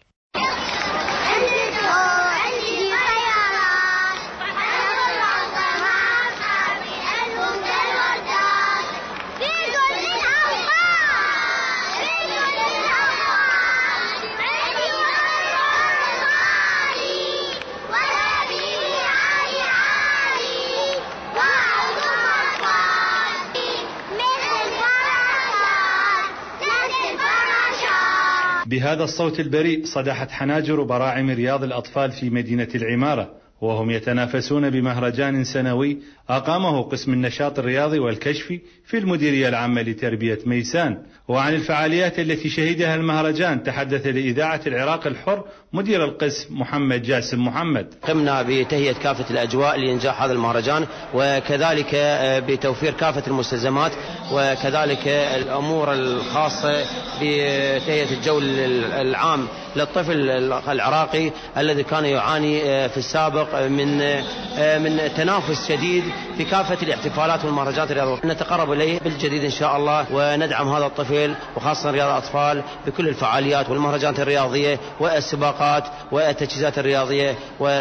بهذا الصوت البريء صدحت حناجر براعم رياض الأطفال في مدينة العمارة، وهم يتنافسون بمهرجان سنوي أقامه قسم النشاط الرياضي والكشفي في المديرية العامة لتربية ميسان. وعن الفعاليات التي شهدها المهرجان تحدث لإذاعة العراق الحر مدير القسم محمد جاسم محمد. قمنا بتهيئة كافة الأجواء لإنجاح هذا المهرجان، وكذلك بتوفير كافة المستلزمات، وكذلك الأمور الخاصة بتهيئة الجو العام للطفل العراقي الذي كان يعاني في السابق من من تنافس شديد في كافة الاحتفالات والمهرجانات الرياضية. نتقرب إليه بالجديد إن شاء الله، وندعم هذا الطفل وخاصة رياض الأطفال بكل الفعاليات والمهرجانات الرياضية والسباقات والتجهيزات الرياضية،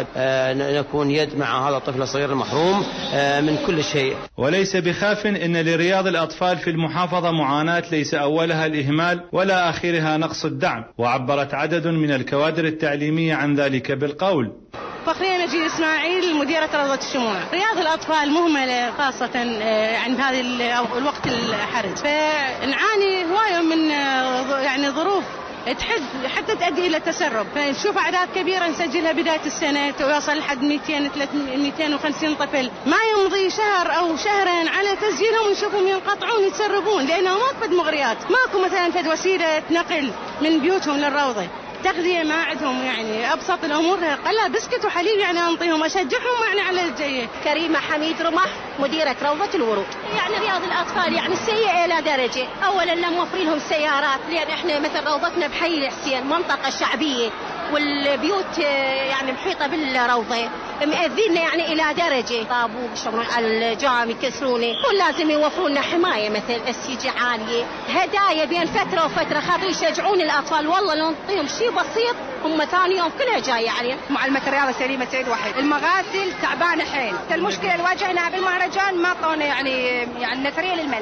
ونكون يد مع هذا الطفل الصغير المحروم من كل شيء. وليس بخاف إن لرياض الأطفال في المحافظة معاناة ليس أولها الإهمال ولا آخرها نقص الدعم، وعبرت عدد من الكوادر التعليمية عن ذلك بالقول. فخرية مجيد إسماعيل، مديرة روضة الشموع. رياض الأطفال مهملة خاصة عند هذا الوقت الحرج، فنعاني هواية من يعني ظروف تحد حتى تؤدي إلى تسرب، فنشوف أعداد كبيرة نسجلها بداية السنة توصل لحد مئتين وخمسين طفل، ما يمضي شهر أو شهرين على تسجيلهم ونشوفهم ينقطعون يتسربون، لأنه ماكو فد مغريات، ماكو مثلا فد وسيلة نقل من بيوتهم للروضة، تغذية ما عندهم، يعني أبسط الأمور قلها بسكت وحليب يعني أنطيهم أشجعهم يعني على الجاية. كريمة حميد رمح، مديرة روضة الورود. يعني رياض الأطفال يعني سيئة إلى درجة، أولا لا موفرين لهم سيارات، لأن إحنا مثل روضتنا بحي الحسين منطقة شعبية والبيوت يعني محيطة بالروضة، مأذينا يعني إلى درجة طابوا بيشربون على الجام يكسرونه، ولازم يوفرون لنا حماية مثل السيجي عالية، هدايا بين فترة وفترة خاطر يشجعون الأطفال، والله لو نعطيهم شيء بسيط هم ثاني يوم كلها جاية عليه. معلمة الرياضة سليمة سعيد وحيد. المغاسل تعبانة حيل، المشكلة اللي واجهناها بالمهرجان ما طونا يعني يعني نثرية للملابس.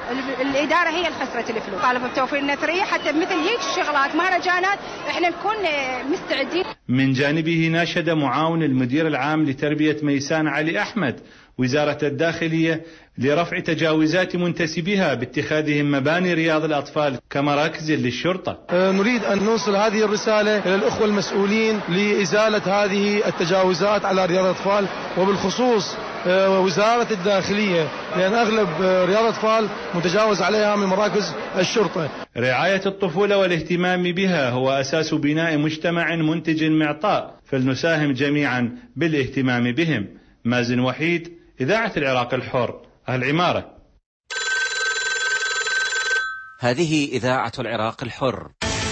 الاداره هي اللي خسرت الفلوس. طالب بتوفير النثريه حتى مثل هيك الشغلات مهرجانات احنا نكون مستعدين. من جانبه ناشد معاون المدير العام لتربيه ميسان علي احمد وزاره الداخليه لرفع تجاوزات منتسبيها باتخاذهم مباني رياض الأطفال كمراكز للشرطة. نريد أن نوصل هذه الرسالة إلى الأخوة المسؤولين لإزالة هذه التجاوزات على رياض الأطفال، وبالخصوص وزارة الداخلية، لأن أغلب رياض الأطفال متجاوز عليها من مراكز الشرطة. رعاية الطفولة والاهتمام بها هو أساس بناء مجتمع منتج معطاء، فلنساهم جميعا بالاهتمام بهم. مازن وحيد، إذاعة العراق الحر، العمارة. هذه إذاعة العراق الحر.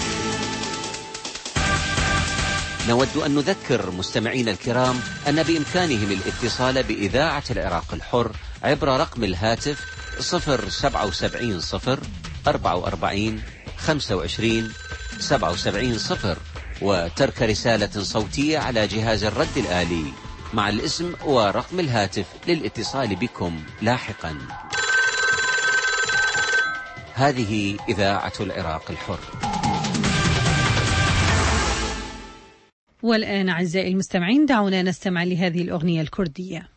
نود أن نذكر مستمعين الكرام أن بإمكانهم الاتصال بإذاعة العراق الحر عبر رقم الهاتف صفر سبعة وسبعين صفر أربعة وأربعين خمسة وعشرين سبعة وسبعين صفر وترك رسالة صوتية على جهاز الرد الآلي مع الاسم ورقم الهاتف للاتصال بكم لاحقا. هذه إذاعة العراق الحر. والآن أعزائي المستمعين دعونا نستمع لهذه الأغنية الكردية.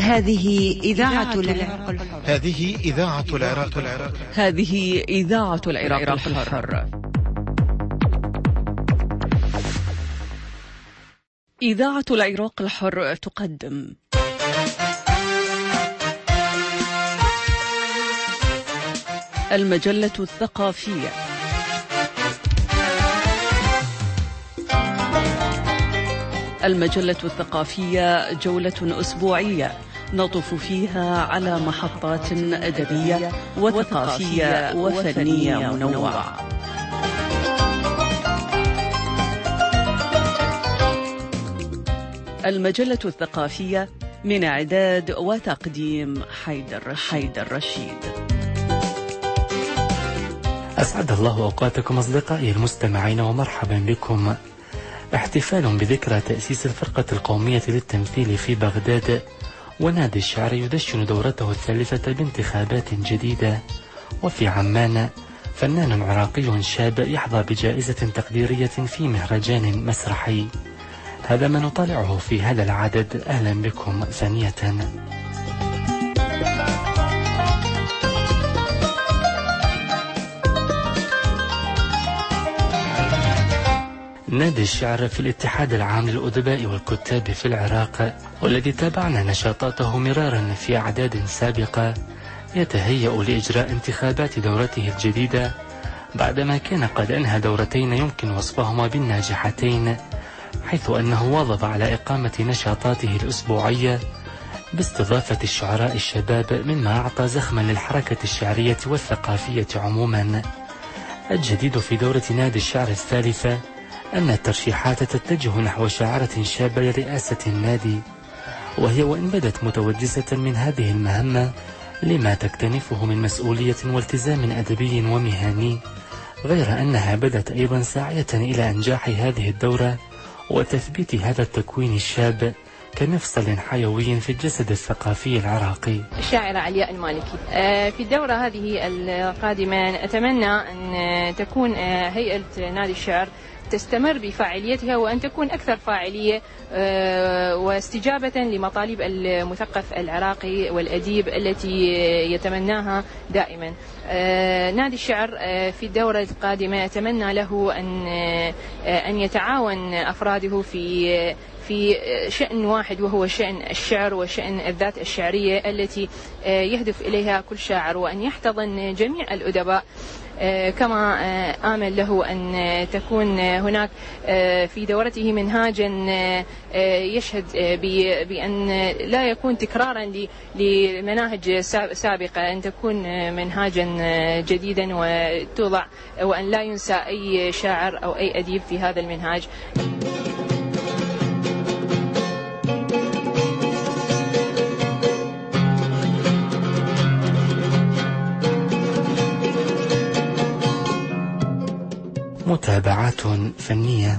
هذه إذاعة العراق الحر. هذه إذاعة العراق الحر. هذه إذاعة العراق الحر. إذاعة العراق الحر تقدم المجلة الثقافية. المجلة الثقافية جولة أسبوعية نطف فيها على محطات أدبية وثقافية وفنية منوعة. المجلة الثقافية من إعداد وتقديم حيدر حيدر رشيد. أسعد الله أوقاتكم أصدقائي المستمعين ومرحبا بكم. احتفال بذكرى تأسيس الفرقة القومية للتمثيل في بغداد، ونادي الشعر يدشن دورته الثالثة بانتخابات جديدة. وفي عمان فنان عراقي شاب يحظى بجائزة تقديرية في مهرجان مسرحي. هذا ما نطالعه في هذا العدد. أهلا بكم ثانية. نادي الشعر في الاتحاد العام للأدباء والكتاب في العراق، والذي تابعنا نشاطاته مرارا في أعداد سابقة، يتهيأ لإجراء انتخابات دورته الجديدة بعدما كان قد أنهى دورتين يمكن وصفهما بالناجحتين، حيث أنه واظب على إقامة نشاطاته الأسبوعية باستضافة الشعراء الشباب، مما أعطى زخما للحركة الشعرية والثقافية عموما. الجديد في دورة نادي الشعر الثالثة أن الترشيحات تتجه نحو شاعرة شابة لرئاسة النادي، وهي وإن بدت متوجسة من هذه المهمة لما تكتنفه من مسؤولية والتزام أدبي ومهني، غير أنها بدت أيضا ساعية إلى إنجاح هذه الدورة وتثبيت هذا التكوين الشاب كمفصل حيوي في الجسد الثقافي العراقي. الشاعرة علياء المالكي. في الدورة هذه القادمة أتمنى أن تكون هيئة نادي الشعر تستمر بفاعليتها، وأن تكون أكثر فاعلية واستجابة لمطالب المثقف العراقي والأديب التي يتمناها دائما. نادي الشعر في الدورة القادمة أتمنى له أن أن يتعاون أفراده في في شأن واحد، وهو شأن الشعر وشأن الذات الشعرية التي يهدف إليها كل شاعر، وأن يحتضن جميع الأدباء. كما آمل له أن تكون هناك في دورته منهاجا يشهد بأن لا يكون تكرارا لمناهج سابقة، أن تكون منهاجا جديدا وتوضع، وأن لا ينسى أي شاعر أو أي أديب في هذا المنهاج. متابعات فنية.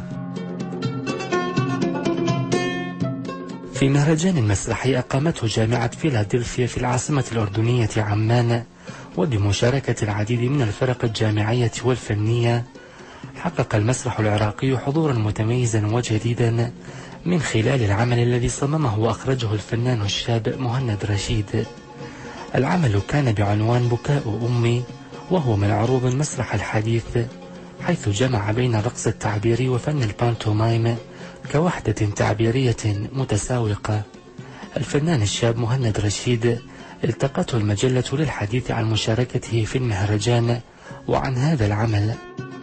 في مهرجان مسرحي أقامته جامعة فيلادلفيا في العاصمة الأردنية عمان، وبمشاركة العديد من الفرق الجامعية والفنية، حقق المسرح العراقي حضورا متميزا وجديدا من خلال العمل الذي صممه وأخرجه الفنان الشاب مهند رشيد. العمل كان بعنوان بكاء أمي، وهو من عروض المسرح الحديث، حيث جمع بين الرقص التعبيري وفن البانتومايم كوحدة تعبيرية متساوقة. الفنان الشاب مهند رشيد التقته المجلة للحديث عن مشاركته في المهرجان وعن هذا العمل.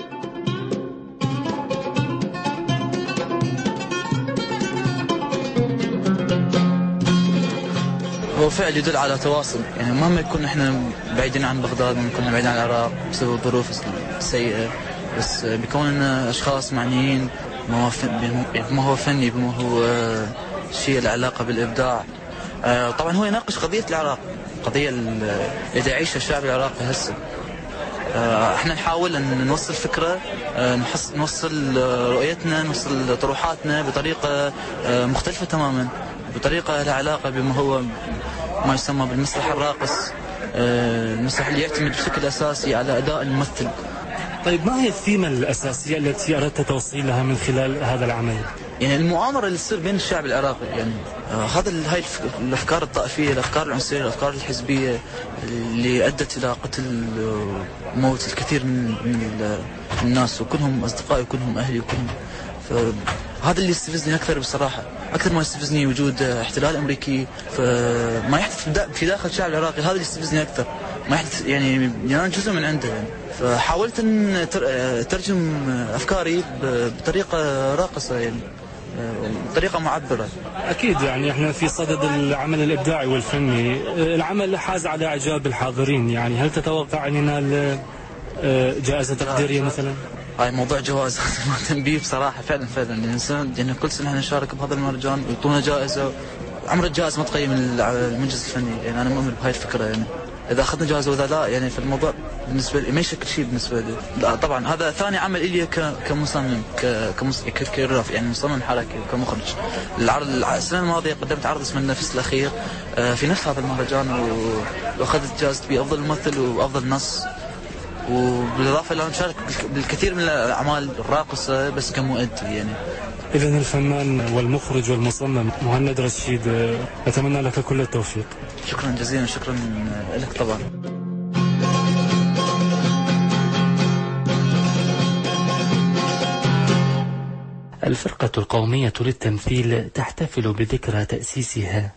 هو فعل يدل على تواصل، يعني مهما يكون احنا بعيدين عن بغداد، مهما كنا بعيدين عن العراق بسبب الظروف السيئة، بس بكوننا أشخاص معنيين بما هو فني، بما هو شيء له علاقة بالإبداع. طبعا هو يناقش قضية العراق، قضية اللي يعيشها الشعب العراقي هسه. احنا نحاول ان نوصل فكرة، نوصل رؤيتنا، نوصل طروحاتنا بطريقة مختلفة تماما، بطريقة لها علاقة بما هو ما يسمى بالمسرح الراقص، المسرح اللي يعتمد بشكل أساسي على أداء الممثل. طيب ما هي الثيمة الأساسية التي أردت توصيلها من خلال هذا العمل؟ يعني المؤامرة اللي تصير بين الشعب العراقي، يعني آه هذا هاي الافكار الطائفيه، الافكار العنصريه، الافكار الحزبيه اللي ادت الى قتل وموت الكثير من من الناس، وكلهم اصدقائي وكلهم اهلي وكلهم. فهذا اللي يستفزني اكثر بصراحه، اكثر ما يستفزني وجود احتلال امريكي فما يحدث في داخل الشعب العراقي. هذا اللي يستفزني اكثر، ما يحدث يعني انا جزء من عنده يعني. فحاولت ان اترجم افكاري بطريقه راقصه يعني، بطريقه معبره. اكيد يعني احنا في صدد العمل الابداعي والفني، العمل حاز على اعجاب الحاضرين، يعني هل تتوقع ان ينال جائزه تقديريه مثلا؟ هاي موضوع جوائز ما تنبيه بصراحه، فعلا فعلا يعني, يعني كل سنه نشارك بهذا المهرجان ويعطونا جائزه. عمر الجائزه ما تقيم المنجز الفني، يعني انا مؤمن بهاي الفكره يعني. اذا اخذنا جائزه واذا لا يعني فالموضوع بالنسبه لي ما يشكل شيء بالنسبه لي. لا طبعا هذا ثاني عمل لي كمصمم ككوريوغراف يعني مصمم حركي وكمخرج. العرض السنه الماضيه قدمت عرض اسمه النفس الاخير في نفس هذا المهرجان واخذت جائزه بافضل ممثل وافضل نص، وبالاضافه الى مشارك بالكثير من الاعمال الراقصه بس كمؤدي يعني. إذا الفنان والمخرج والمصمم مهند رشيد، أتمنى لك كل التوفيق. شكرا جزيلا، شكرا لك طبعا. الفرقة القومية للتمثيل تحتفل بذكرى تأسيسها.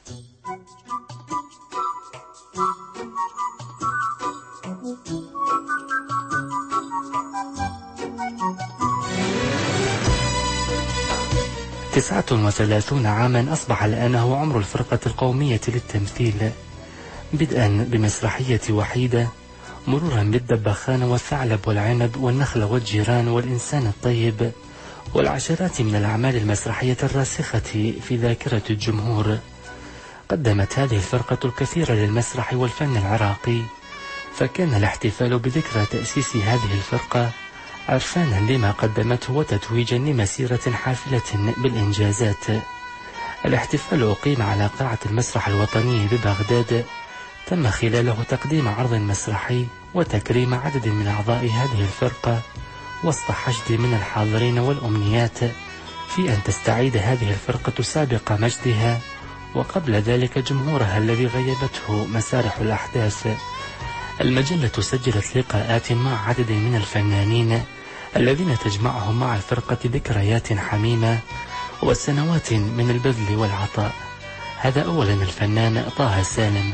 تسعة وثلاثون عاما أصبح الآن هو عمر الفرقة القومية للتمثيل، بدءا بمسرحية وحيدة، مرورا بالدبخان والثعلب والعنب والنخل والجيران والإنسان الطيب، والعشرات من الأعمال المسرحية الراسخة في ذاكرة الجمهور. قدمت هذه الفرقة الكثير للمسرح والفن العراقي، فكان الاحتفال بذكرى تأسيس هذه الفرقة عرفانا لما قدمته وتتويجا لمسيرة حافلة بالإنجازات. الاحتفال أقيم على قاعة المسرح الوطني ببغداد، تم خلاله تقديم عرض مسرحي وتكريم عدد من أعضاء هذه الفرقة وسط حشد من الحاضرين والأمنيات في أن تستعيد هذه الفرقة سابق مجدها وقبل ذلك جمهورها الذي غيبته مسارح الأحداث. المجلة سجلت لقاءات مع عدد من الفنانين الذين تجمعهم مع الفرقة ذكريات حميمة وسنوات من البذل والعطاء. هذا أولا الفنان طه سالم.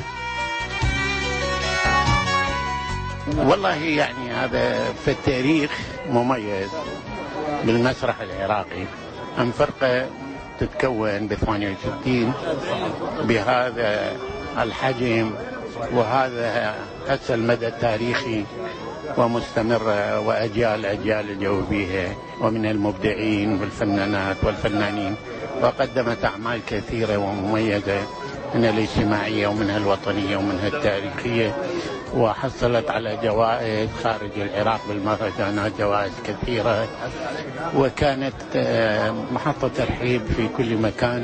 والله يعني هذا في التاريخ مميز بالمسرح العراقي أن فرقة تتكون ب ثمانية وستين بهذا الحجم وهذا هسه المدى التاريخي ومستمرة وأجيال أجيال الجو بها ومن المبدعين والفنانات والفنانين، وقدمت أعمال كثيرة ومميزة منها الاجتماعية ومنها الوطنية ومنها التاريخية، وحصلت على جوائز خارج العراق بالمهرجانات جوائز كثيرة، وكانت محطة ترحيب في كل مكان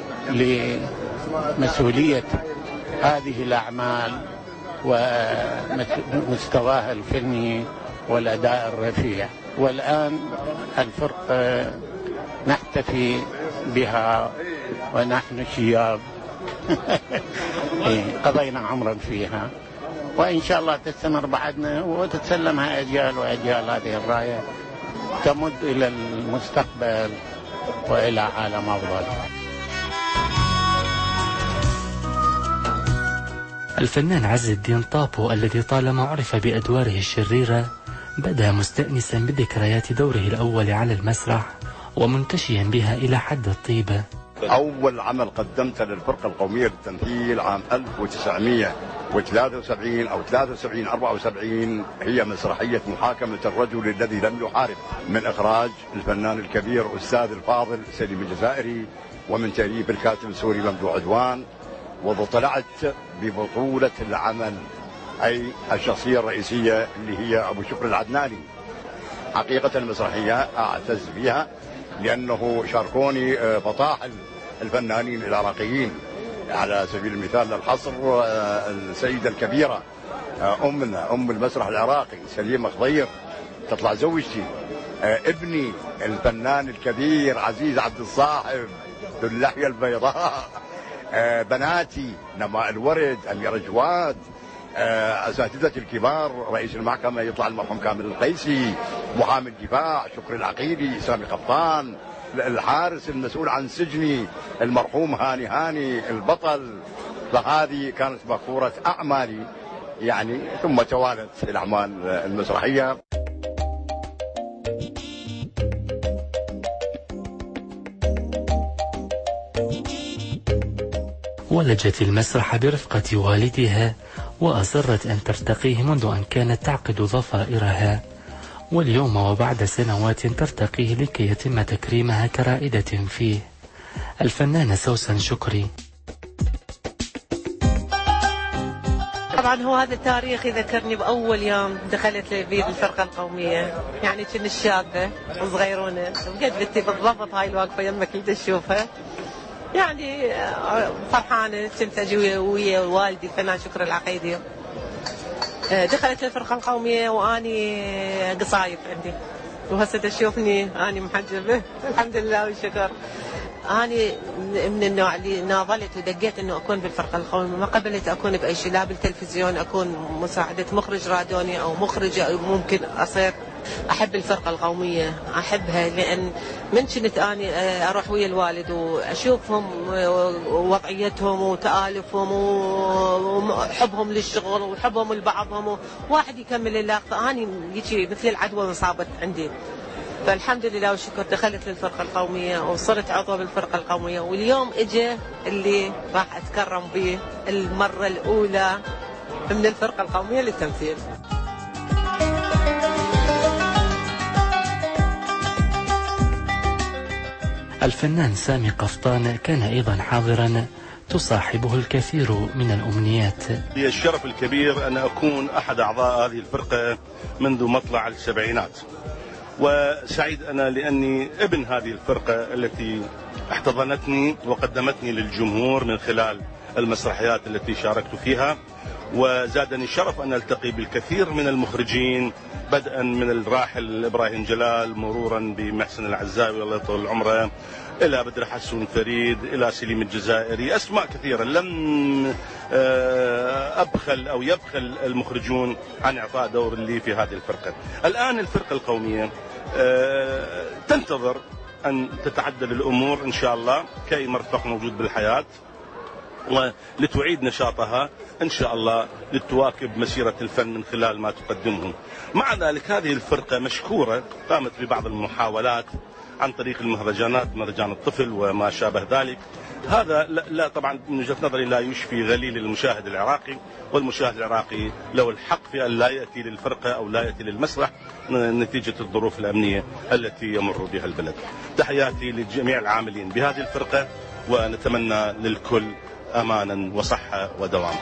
لمسؤولية هذه الأعمال ومستواها الفني والأداء الرفيع. والآن الفرقة نحتفي بها ونحن شياب قضينا عمرا فيها، وإن شاء الله تستمر بعدنا وتتسلمها أجيال وأجيال. هذه الراية تمد إلى المستقبل وإلى عالم أفضل. الفنان عز الدين طابو الذي طالما عرف بأدواره الشريرة بدأ مستأنسا بذكريات دوره الأول على المسرح ومنتشيا بها إلى حد الطيبة. أول عمل قدمته للفرقة القومية للتمثيل عام ألف وتسعمئة وثلاثة وسبعين أو ثلاثة وسبعين أربعة وسبعين هي مسرحية محاكمة الرجل الذي لم يحارب، من إخراج الفنان الكبير أستاذ الفاضل سليم الجزائري ومن تأليف الكاتب السوري ممدوح عدوان. وطلعت ببطولة العمل أي الشخصية الرئيسية اللي هي أبو شكر العدناني. حقيقة المسرحية أعتز بها لأنه شاركوني فطاحل الفنانين العراقيين، على سبيل المثال للحصر السيدة الكبيرة أمنا أم المسرح العراقي سليمة خضير تطلع زوجتي، ابني الفنان الكبير عزيز عبد الصاحب ذو اللحية البيضاء بناتي نماء الورد، أميرة جواد، أساتذتي الكبار، رئيس المحكمة يطلع المرحوم كامل القيسي، محامي الدفاع شكري العقيدي، سامي قبطان، الحارس المسؤول عن سجني المرحوم هاني هاني البطل. فهذه كانت مقفورة أعمالي يعني، ثم توالت الأعمال المسرحية. ولجت المسرح برفقة والدها وأصرت أن ترتقيه منذ أن كانت تعقد ضفائرها، واليوم وبعد سنوات ترتقيه لكي يتم تكريمها كرائدة فيه. الفنانة سوسن شكري. طبعا هو هذا التاريخ يذكرني بأول يوم دخلت فيه الفرقة القومية، يعني كنت شابة وصغيرونة وقدرتي بالضبط هاي الواقفة يمك اللي تشوفها، يعني فرحانة. كنت أجي ويا والدي الفنان شكري العقيدي، دخلت الفرقة القومية وأني قصايف عندي، وهسه تشوفني أني محجبة الحمد لله والشكر. أني من النوع اللي ناضلت ودقيت إنه أكون بالفرقة القومية، ما قبلت أكون بأي شيء، لا بالتلفزيون أكون مساعدة مخرج راديوني أو مخرجة، ممكن أصير. أحب الفرقة القومية، أحبها لأن من كنت أني أروح ويا الوالد وأشوفهم ووضعيتهم وتآلفهم وحبهم للشغل وحبهم لبعضهم، واحد يكمل اللاقة. أني يجي مثل العدوى انصابت عندي، فالحمد لله والشكر دخلت للفرقة القومية وصرت عضو بالفرقة القومية، واليوم اجى اللي راح أتكرم به المرة الأولى من الفرقة القومية للتمثيل. الفنان سامي قفطان كان أيضا حاضرا تصاحبه الكثير من الأمنيات. لي الشرف الكبير أن أكون أحد أعضاء هذه الفرقة منذ مطلع السبعينات، وسعيد أنا لأني ابن هذه الفرقة التي احتضنتني وقدمتني للجمهور من خلال المسرحيات التي شاركت فيها، وزادني الشرف أن ألتقي بالكثير من المخرجين، بدءا من الراحل إبراهيم جلال مرورا بمحسن العزاوي الله يطول عمره، إلى بدر حسون فريد، إلى سليم الجزائري، أسماء كثيرة لم أبخل أو يبخل المخرجون عن إعطاء دور لي في هذه الفرقة. الآن الفرقة القومية تنتظر أن تتعدل الأمور إن شاء الله كأي مرفق موجود بالحياة، ولتعيد نشاطها إن شاء الله لتواكب مسيرة الفن من خلال ما تقدمه. مع ذلك هذه الفرقة مشكورة قامت ببعض المحاولات عن طريق المهرجانات، مهرجان الطفل وما شابه ذلك. هذا لا, لا طبعا من وجهة نظري لا يشفي غليل المشاهد العراقي، والمشاهد العراقي له الحق في أن لا يأتي للفرقة أو لا يأتي للمسرح نتيجة الظروف الأمنية التي يمر بها البلد. تحياتي لجميع العاملين بهذه الفرقة، ونتمنى للكل أمانا وصحة ودوام.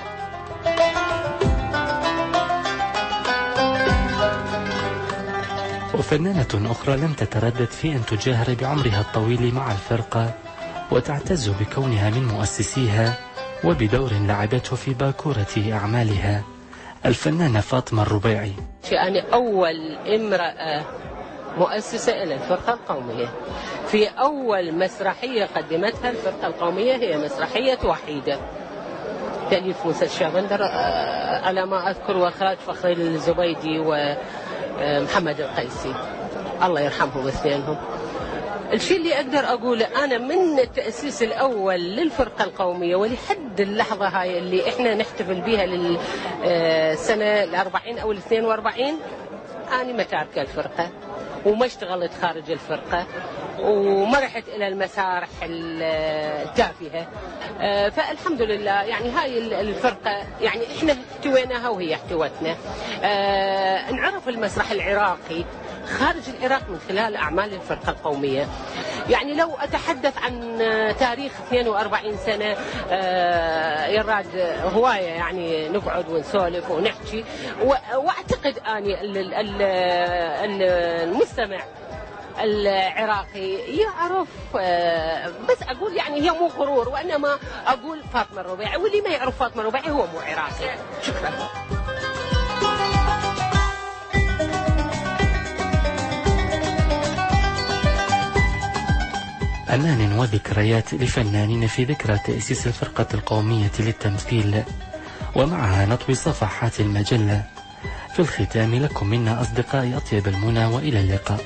وفنانة أخرى لم تتردد في أن تجاهر بعمرها الطويل مع الفرقة، وتعتز بكونها من مؤسسيها وبدور لعبته في باكورة أعمالها، الفنانة فاطمة الربيعي. أنا أول امرأة مؤسسة إلى الفرقة القومية. في أول مسرحية قدمتها الفرقة القومية هي مسرحية وحيدة، تأليف موسى الشابندر على ما أذكر، وإخراج فخري الزبيدي ومحمد القيسي الله يرحمهم اثنينهم. الشيء اللي أقدر أقوله أنا من التأسيس الأول للفرقة القومية ولحد اللحظة هاي اللي إحنا نحتفل بها للسنة الأربعين أو الاثنين وأربعين، أنا ما تاركة الفرقة وما اشتغلت خارج الفرقة وما رحت إلى المسارح التافهة. فالحمد لله يعني هاي الفرقة يعني إحنا احتويناها وهي احتوتنا. نعرف المسرح العراقي خارج العراق من خلال أعمال الفرقة القومية. يعني لو أتحدث عن تاريخ اثنين وأربعين سنة يراد هواية، يعني نقعد ونسولف ونحكي، وأعتقد أني المستمع العراقي يعرف، بس أقول يعني هي مو غرور، وإنما أقول فاطمة الربيعي، واللي ما يعرف فاطمة الربيعي هو مو عراقي. شكرا. أمان وذكريات لفنانين في ذكرى تأسيس الفرقة القومية للتمثيل، ومعها نطوي صفحات المجلة. في الختام لكم منا أصدقائي أطيب المنى، وإلى اللقاء.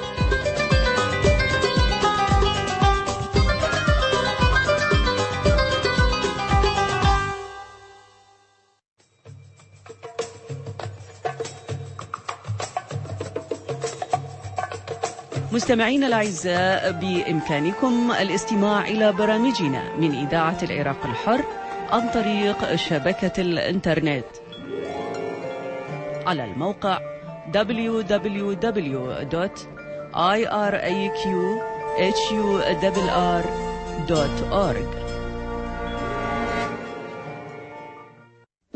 مستمعينا الأعزاء، بإمكانكم الاستماع إلى برامجنا من إذاعة العراق الحر عن طريق شبكة الإنترنت على الموقع دبليو دبليو دبليو دوت آي آر إيه كيو إتش يو آر آر دوت أورج.